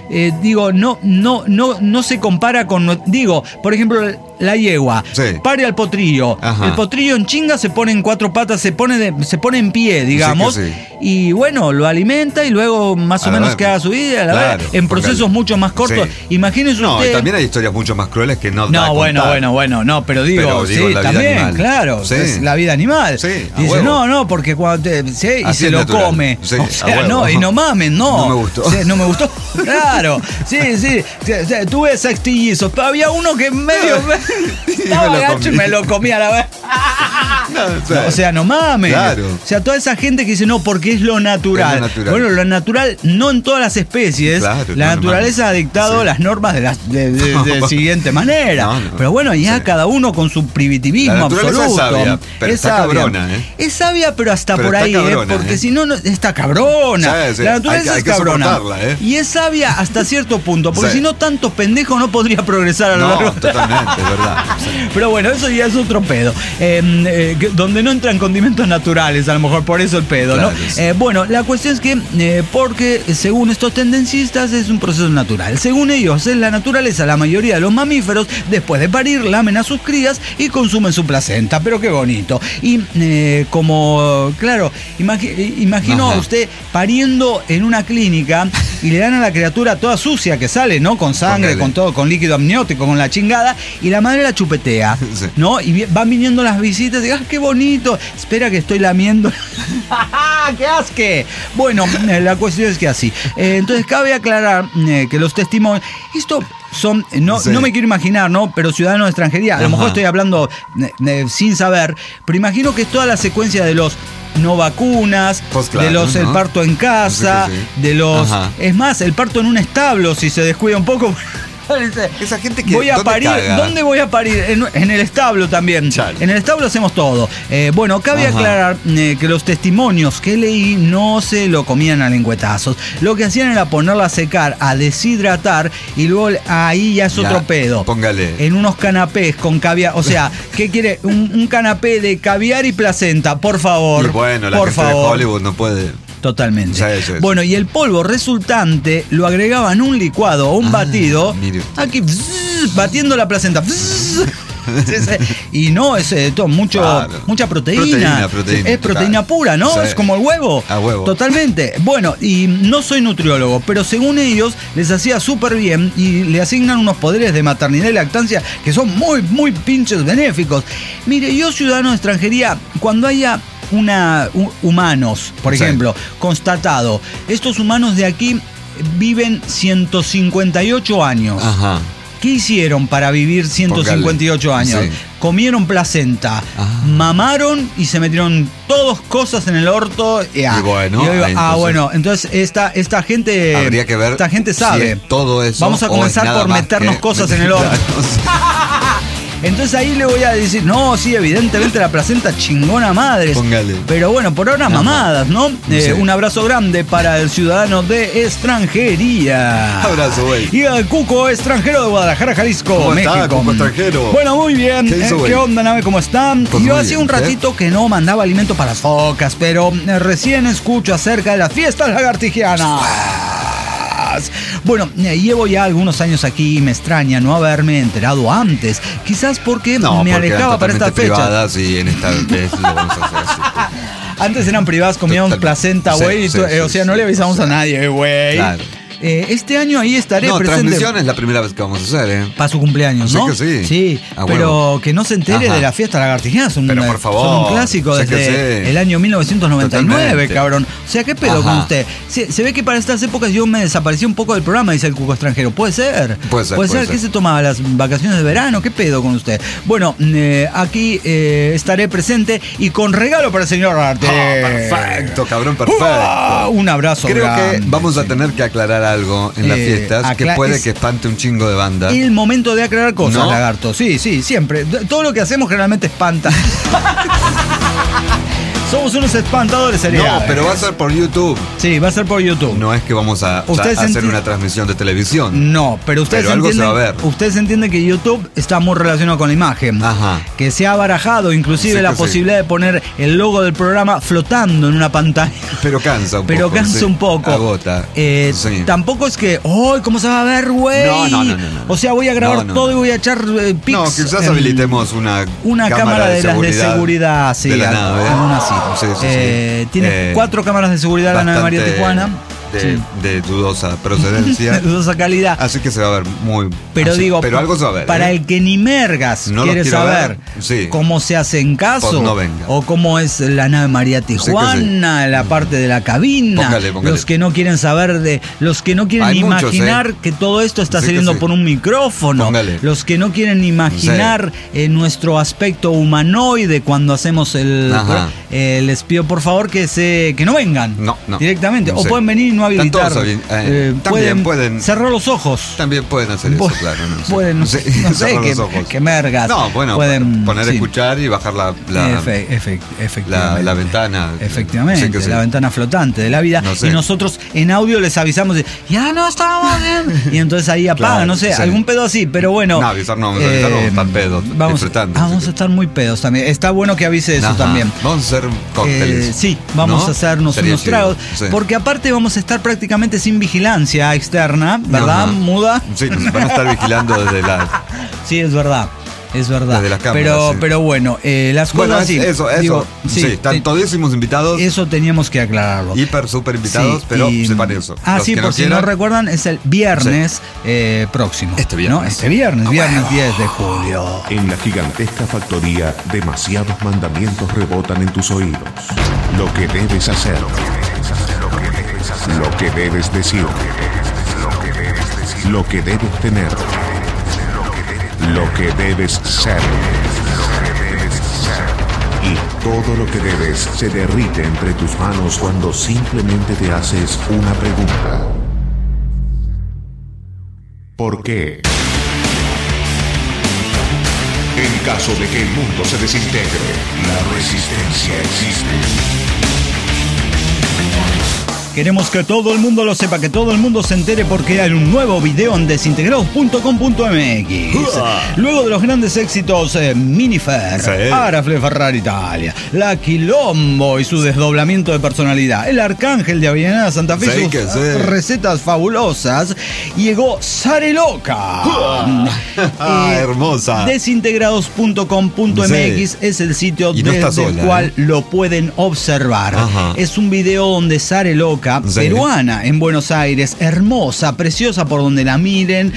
se compara con, por ejemplo, la yegua pare al potrillo, el potrillo en chinga se pone en 4 patas, se pone en pie, digamos, y bueno, lo alimenta y luego más o menos que haga su vida, en procesos mucho más cortos. Imagínese usted. Y también hay historias mucho más crueles que no. Bueno, pero digo sí, también, animal. Claro, es la vida animal. Dice, porque cuando y se lo natural. Come. O sea, y no mamen, no. No me gustó. No me gustó. Claro, sí. Tuve sextillizos, pero había uno que medio estaba gacho y me lo comí a la vez. O sea, no mames. Claro. O sea, toda esa gente que dice, no, porque es lo natural. Es lo natural. Bueno, lo natural no en todas las especies. Claro, la no, naturaleza ha dictado las normas de siguiente manera. No. Pero bueno, ya cada uno con su primitivismo La naturaleza absoluto. es sabia, pero está cabrona, ¿eh? Es sabia, pero hasta Pero por está ahí, cabrona, porque ¿eh? si no, está cabrona. Sí, sí. La naturaleza Hay es que cabrona. soportarla, ¿eh? Y es sabia hasta cierto punto, porque Sí. si no, tantos pendejos no podría progresar a lo largo. No, totalmente, es verdad. Sí. Pero bueno, eso ya es otro pedo. Donde no entran condimentos naturales, a lo mejor por eso el pedo, Claro, ¿no? sí. Bueno, la cuestión es que, porque según estos tendencistas es un proceso natural. Según ellos, en la naturaleza, la mayoría de los mamíferos, después de parir, lamen a sus crías y consumen su placenta. Pero qué bonito. Y como, claro, imagino a usted pariendo en una clínica y le dan a la criatura toda sucia que sale, ¿no? Con sangre, Póngale. con todo, con líquido amniótico, con la chingada, y la madre la chupetea, Sí. ¿no? Y van viniendo las visitas y ¡ah, qué bonito! Espera que estoy lamiendo. ¡Qué asque! Bueno, la cuestión es que así. Entonces cabe aclarar que los testimonios... Esto son, no me quiero imaginar, ¿no? Pero ciudadanos de extranjería. A lo mejor estoy hablando sin saber, pero imagino que es toda la secuencia de los no vacunas, Pues claro, de los el ¿no? parto en casa, Sí. de los... Ajá. Es más, el parto en un establo, si se descuida un poco... Esa gente que voy a ¿dónde parir. caga? ¿Dónde voy a parir? En el establo también. Chale. En el establo hacemos todo. Bueno, cabe Ajá. aclarar que los testimonios que leí no se lo comían a lengüetazos. Lo que hacían era ponerla a secar, a deshidratar y luego ahí ya es Ya, otro pedo. póngale. En unos canapés con caviar. O sea, ¿qué quiere? Un canapé de caviar y placenta, por favor. Y bueno, la por gente favor. de Hollywood no puede. Totalmente. Sí, sí, sí. Bueno, y el polvo resultante lo agregaban a un licuado o un batido. mire usted. Aquí, batiendo la placenta. Sí, sí. Y no, es mucha proteína. Proteína, Es proteína claro. pura, ¿no? Sí. Es como el huevo. A huevo. Totalmente. Bueno, y no soy nutriólogo, pero según ellos les hacía súper bien y le asignan unos poderes de maternidad y lactancia que son muy, muy pinches benéficos. Mire, yo, ciudadano de extranjería, cuando haya humanos, por Sí. ejemplo, constatado, estos humanos de aquí viven 158 años. Ajá. ¿Qué hicieron para vivir 158 años? Sí. Comieron placenta, mamaron y se metieron todas cosas en el orto. Y bueno, entonces- bueno, entonces esta gente Habría que ver esta gente sabe. si es todo eso. Vamos a o comenzar es nada por más meternos que cosas en el orto. Entonces ahí le voy a decir, no, sí, evidentemente la placenta chingona madres. Póngale. Pero bueno, por ahora mamadas, ¿no? Sí. Un abrazo grande para el ciudadano de extranjería. Abrazo, güey. Y el Cuco extranjero de Guadalajara, Jalisco, ¿Cómo está, México. Cuco extranjero? Bueno, muy bien. ¿Qué hizo, güey? ¿Qué onda, nave? ¿Cómo están? Pues Yo muy hacía bien, un ratito que no mandaba alimento para las focas, pero recién escucho acerca de las fiestas lagartigianas. Bueno, llevo ya algunos años aquí y me extraña no haberme enterado antes. Quizás porque No, me porque eran alejaba para estas totalmente fechas. privadas y en esta vez lo vamos a hacer así. Antes eran privadas, comíamos Total. placenta, Sí, güey. sí, o sea, sí, no sí, le avisamos sí. a nadie, güey. Claro. Este año ahí estaré No, presente. transmisión es la primera vez que vamos a hacer, ¿eh? Para su cumpleaños, Sé ¿no? que sí. Sí, A pero huevo. que no se entere Ajá. de la fiesta lagartijana. Son Pero por favor, son un clásico sé que desde sí. el año 1999, Totalmente. cabrón. O sea, ¿qué pedo Ajá. con usted? Se ve que para estas épocas yo me desaparecí un poco del programa, dice el Cuco extranjero. ¿Puede ser? Puede ser, puede ser. ¿Qué se tomaba? ¿Las vacaciones de verano? ¿Qué pedo con usted? Bueno, aquí estaré presente y con regalo para el señor Arte. Perfecto, cabrón, perfecto. Un abrazo Creo grande. que vamos a tener que aclarar algo en las fiestas que puede que espante un chingo de banda. El momento de aclarar cosas, ¿No? lagarto. Sí, siempre. Todo lo que hacemos generalmente espanta. Somos unos espantadores, sería. No, pero va a ser por YouTube. Sí, va a ser por YouTube. No es que vamos a Ustedes hacer una transmisión de televisión. No, pero ustedes Pero algo se entienden, va a ver. ustedes entienden que YouTube está muy relacionado con la imagen. Ajá. Que se ha barajado inclusive Sí la que sí. posibilidad de poner el logo del programa flotando en una pantalla. Pero cansa un Pero poco. cansa sí. un poco. Agota. Sí. Tampoco es que, ¡ay, cómo se va a ver, güey! No. O sea, voy a grabar No. todo y voy a echar pics. No, quizás en- habilitemos una cámara de las de seguridad, sí, de la nave. alguna sí. Sí. Tiene 4 cámaras de seguridad la nave María Bastante Tijuana. de dudosa procedencia. Dudosa calidad. Así que se va a ver muy... Pero digo, pero algo se va a ver. Para el que ni mergas no quiere saber cómo se hace en caso, pues no venga. O cómo es la nave María Tijuana, la parte de la cabina, póngale. los que no quieren saber los que no quieren imaginar que todo esto está saliendo por un micrófono, los que no quieren imaginar nuestro aspecto humanoide cuando hacemos les pido por favor que no vengan directamente, o pueden venir y no habilitar, pueden cerrar los ojos, también pueden hacer eso, claro, pueden, no sé que mergas, pueden poner a escuchar y bajar la ventana, efectivamente, la ventana flotante de la vida, y nosotros en audio les avisamos de, ya no estábamos bien, y entonces ahí apagan, algún pedo así, pero bueno, vamos a estar pedos, disfrutando. Vamos a estar muy pedos también, está bueno que avise eso también. Vamos a hacer cócteles. Sí, vamos a hacernos unos tragos, porque aparte vamos a estar prácticamente sin vigilancia externa, ¿verdad, Muda? Sí, nos van a estar vigilando desde la... Sí, es verdad. Desde las cámaras, pero bueno, las cosas así. Están todísimos invitados. Eso teníamos que aclararlo. Hiper, súper invitados, pero sepan eso. Si no recuerdan, es el viernes próximo. Este viernes. ¿No? Este viernes 10 de julio. En la gigantesca factoría, demasiados mandamientos rebotan en tus oídos. Lo que debes hacer. Lo que debes decir. Lo que debes tener. Lo que debes ser. Y todo lo que debes se derrite entre tus manos cuando simplemente te haces una pregunta. ¿Por qué? En caso de que el mundo se desintegre, la resistencia existe. Queremos que todo el mundo lo sepa, que todo el mundo se entere, porque hay un nuevo video en desintegrados.com.mx. Luego de los grandes éxitos Minifer, Arafle Ferrari Italia, La Quilombo y su desdoblamiento de personalidad, El Arcángel de Avellaneda Santa Fe, sus recetas fabulosas, llegó Sare Loca. Hermosa. Desintegrados.com.mx es el sitio desde el cual lo pueden observar. Es un video donde Sare Loca, peruana, en Buenos Aires, hermosa, preciosa por donde la miren,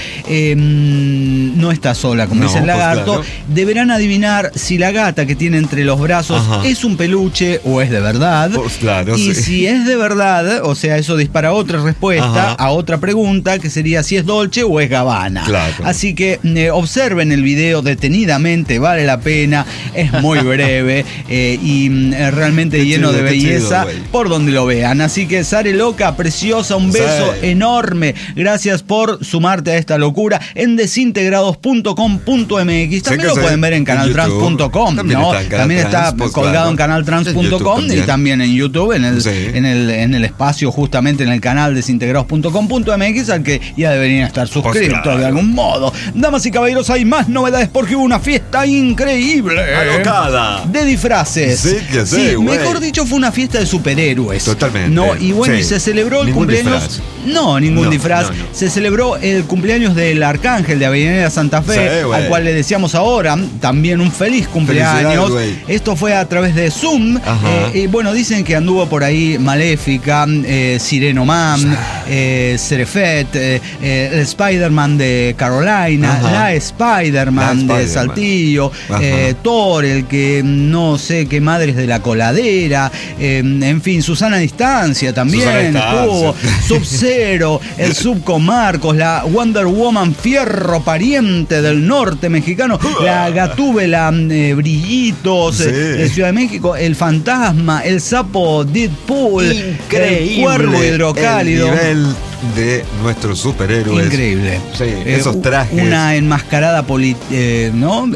no está sola, como dice el lagarto. Deberán adivinar si la gata que tiene entre los brazos es un peluche o es de verdad. Y si es de verdad, o sea, eso dispara otra respuesta a otra pregunta, que sería si es Dolce o es Gabbana. Así que observen el video detenidamente, vale la pena, es muy breve y realmente lleno de belleza por donde lo vean. Así que Sare Loca, preciosa, un beso enorme. Gracias por sumarte a esta locura en desintegrados.com.mx. También lo pueden ver en canaltrans.com, ¿no? También está colgado en canaltrans.com y también en YouTube, en el espacio, justamente en el canal desintegrados.com.mx, al que ya deberían estar suscritos de algún modo. Damas y caballeros, hay más novedades porque hubo una fiesta increíble. Alocada. De disfraces. Mejor dicho, fue una fiesta de superhéroes. Totalmente. No, y bueno, y se celebró el cumpleaños. Ningún disfraz. Se celebró el cumpleaños del Arcángel de Avellaneda Santa Fe, al cual le deseamos ahora también un feliz cumpleaños. Esto fue a través de Zoom. Y bueno, dicen que anduvo por ahí Maléfica, Sireno Man, Serefet, el Spider-Man de Carolina, la Spider-Man de Saltillo, Thor, el que no sé qué madres de la coladera, en fin, Susana Distancia también estuvo, Sub-Zero, el Subco Marcos, la Wonder Woman Fierro pariente del norte mexicano, la Gatúbela Brillitos de Ciudad de México, el Fantasma, el Sapo Deadpool, el Cuervo Hidrocálido. El nivel de nuestros superhéroes. Increíble. Esos trajes. Una enmascarada ¿no?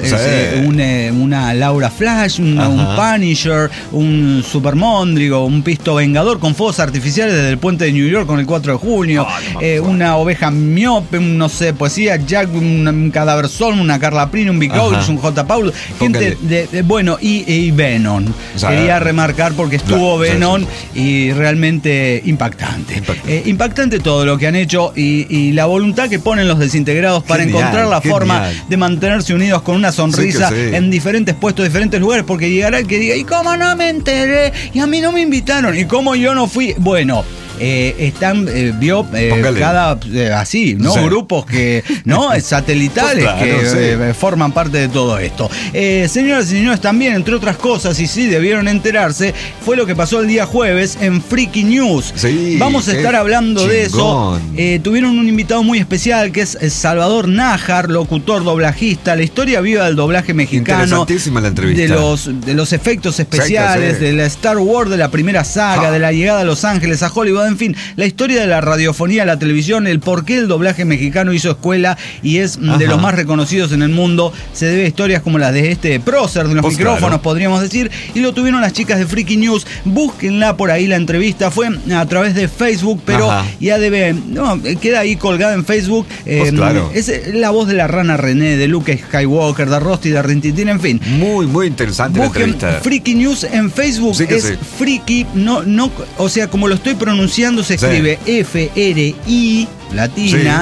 Una Laura Flash, un Punisher, un Super Mondrigo, un Pisto Vengador con fuegos artificiales desde el puente de New York con el 4 de junio, una oveja miope, no sé, poesía, Jack, un Cadaversón, una Carla Prini, un Big Ouch, un J. Paul, gente bueno, y Venom. Quería remarcar porque estuvo Venom y realmente impactante. Impactante todo lo que han hecho y la voluntad que ponen los desintegrados para encontrar la forma de mantenerse unidos con una sonrisa en diferentes puestos, diferentes lugares, porque llegará el que diga, ¿y cómo no me enteré? Y a mí no me invitaron, ¿y cómo yo no fui? Bueno, están, cada, así, ¿no? Sí. Grupos que, ¿no? Satelitales Pues claro, que forman parte de todo esto. Señoras y señores, también, entre otras cosas, y sí debieron enterarse, fue lo que pasó el día jueves en Freaky News. Sí, vamos a estar hablando chingón. de eso. Tuvieron un invitado muy especial que es Salvador Nájar, locutor, doblajista, la historia viva del doblaje mexicano. Interesantísima la entrevista. De los efectos especiales, Sí. de la Star Wars, de la primera saga, de la llegada a Los Ángeles, a Hollywood, en fin, la historia de la radiofonía, la televisión, el por qué el doblaje mexicano hizo escuela y es de los más reconocidos en el mundo. Se debe a historias como las de este prócer de los Pues micrófonos, claro. podríamos decir, y lo tuvieron las chicas de Freaky News. Búsquenla por ahí, la entrevista fue a través de Facebook, pero ya queda ahí colgada en Facebook. Pues claro. Es la voz de la rana René, de Luke Skywalker, de Rusty, de Rin Tin Tin, en fin. Muy, muy interesante Busquen la entrevista. Freaky News en Facebook. Sí que es sí. Freaky, no, o sea, como lo estoy pronunciando, se escribe F-R-I latina,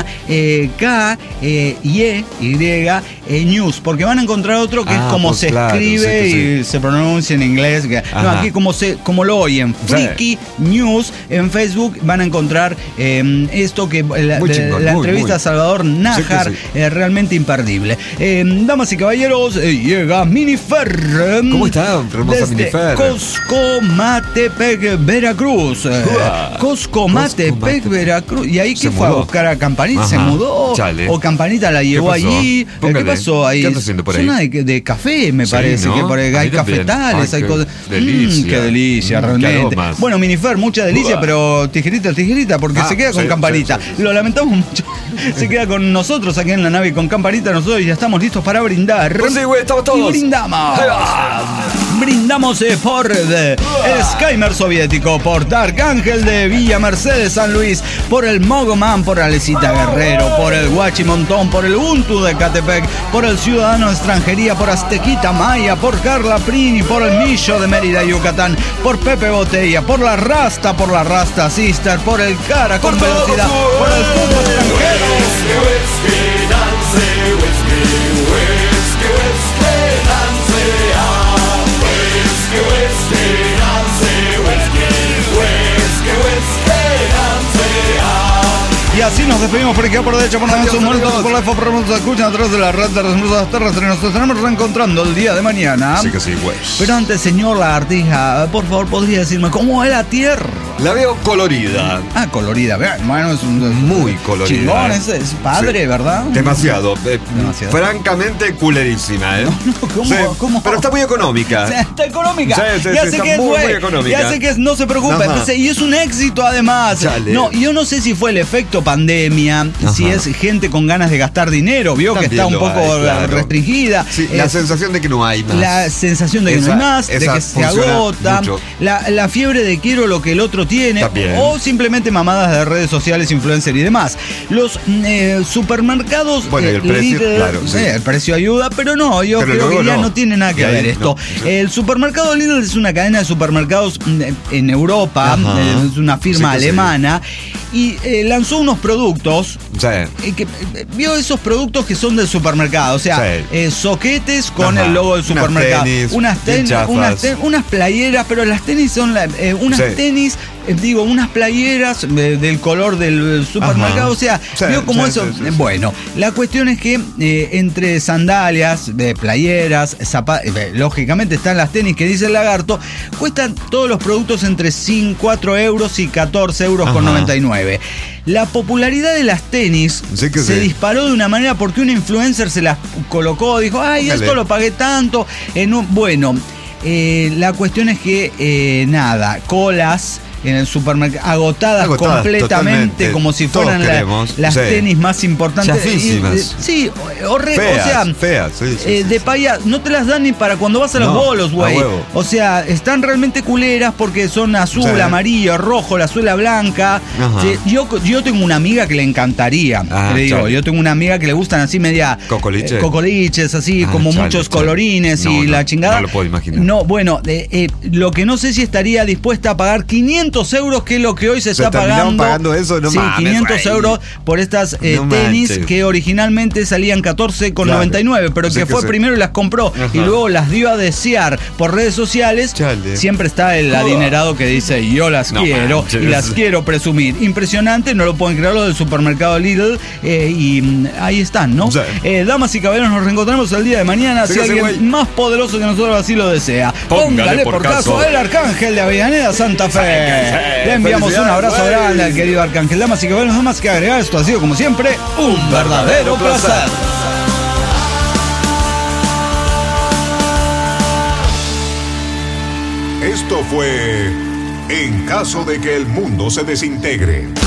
K-Y, News, porque van a encontrar otro que es como pues se claro, escribe sí que y se pronuncia en inglés. No, aquí como lo oyen, Freaky News en Facebook van a encontrar esto que la entrevista a Salvador Nájar, sí que sí. Realmente imperdible. Damas y caballeros, llega Minifer. ¿Cómo está, hermosa desde Minifer? Coscomatepec, Veracruz. Coscomatepec, Veracruz. ¿Y ahí qué fue a buscar a Campanita? ¿Se mudó? Chale. ¿O Campanita la llevó allí? Póngale. ¿Qué pasó ahí? ¿Qué anda haciendo por ahí? Zona de café, me Sí, parece. ¿no? Que por ahí A hay mí también. cafetales, Ay, hay qué cosas. delicia. Qué delicia, Qué realmente. aromas. Bueno, Minifer, mucha delicia, pero tijerita, porque se queda con sí, Campanita. sí. Lo lamentamos mucho. Se queda con nosotros aquí en la nave con Campanita. Nosotros ya estamos listos para brindar. Pues sí, güey, estamos todos. Y brindamos. Brindamos por el Skymer soviético, por Dark Ángel de Villa Mercedes, San Luis, por el Mogoman, por Alecita Guerrero, por el Huachimontón, por el Ubuntu de Catepec, por el Ciudadano de Extranjería, por Aztequita Maya, por Carla Prini, por el Millo de Mérida, Yucatán, por Pepe Botella, por la Rasta Sister, por el Cara con Velocidad, por el Fútbol Extranjero. Y así nos despedimos por aquí, por derecha, por la mención, por la por nos escuchan a través de la red de las terrestres. Nos estaremos reencontrando el día de mañana. Sí que sí, güey. Pero antes, señor Lagartija, por favor, ¿podría decirme cómo es la Tierra? La veo colorida. Colorida. Bueno, es Muy colorida. chingón, es padre, Sí. ¿verdad? Demasiado. Demasiado. Francamente culerísima, ¿eh? ¿Cómo? Sí, ¿Cómo? Pero está muy económica. Está económica. Sí, ya sí, sé está que es, muy güey. económica. Ya sé que es, no se preocupe. Ajá. Entonces, y es un éxito además. Chale. No, yo no sé si fue el efecto pandemia, si es gente con ganas de gastar dinero, vio que También está un lo poco hay, claro. restringida. Sí, la sensación de que no hay más. La sensación de que no hay más, de esa que se funciona agota, mucho. la fiebre de quiero lo que el otro tiene, También. o simplemente mamadas de redes sociales, influencer y demás. Los supermercados, Bueno, y el precio, Lidl, claro, sí. el precio ayuda, pero no, yo Pero creo luego que ya no. no tiene nada que Y ahí ver esto. no. El supermercado Lidl es una cadena de supermercados en Europa, Ajá. Es una firma Sí que sí. alemana, y lanzó unos productos Sí. que vio esos productos que son del supermercado, o sea, Sí. soquetes con Ajá. el logo del Unas supermercado, tenis, unas bien chafas. unas playeras, pero las tenis son unas Sí. tenis, unas playeras del color del supermercado, Ajá. o sea, Sí, vio como sí, eso. sí, sí. Bueno, la cuestión es que entre sandalias, playeras, lógicamente están las tenis que dice el lagarto, cuestan todos los productos entre 4 euros y 14 euros con Ajá. 99. La popularidad de las tenis Sí que se sí. disparó de una manera porque un influencer se las colocó, dijo, ay, Póngale. esto lo pagué tanto. Bueno, la cuestión es que, colas en el supermercado, agotadas completamente, totalmente. como si Todos fueran queremos, las sí. tenis más importantes. Chafísimas. Sí, Feas, sí, sí, de paya, no te las dan ni para cuando vas a los No, bolos, güey. a huevo. O sea, están realmente culeras porque son azul, Sí. amarillo, rojo, la suela blanca. Ajá. Sí, yo tengo una amiga que le encantaría. Le digo, chale. yo tengo una amiga que le gustan así media Cocoliche. cocoliches, así como Chale, muchos chale. colorines No, y no, la chingada. no lo puedo imaginar. No, bueno, lo que no sé si estaría dispuesta a pagar 500 500 euros, que es lo que hoy se está terminaron pagando. pagando eso, no sí, mames, 500 güey. euros por estas No tenis manches. que originalmente salían 14,99, pero O sea que que fue se- primero y las compró y luego las dio a desear por redes sociales. Chale. Siempre está el adinerado que dice yo las No quiero manches. y las quiero presumir. Impresionante, no lo pueden creer, lo del supermercado Lidl, ahí están, ¿no? Sí. Damas y caballeros, nos reencontramos el día de mañana. Si Fíjese, alguien güey. más poderoso que nosotros así lo desea, póngale por caso el Arcángel de Avellaneda, Santa Fe. Le enviamos un abrazo Felicidades, grande al querido Arcángel. Damas y caballeros, no más que agregar, esto ha sido como siempre un verdadero placer. Esto fue En caso de que el mundo se desintegre.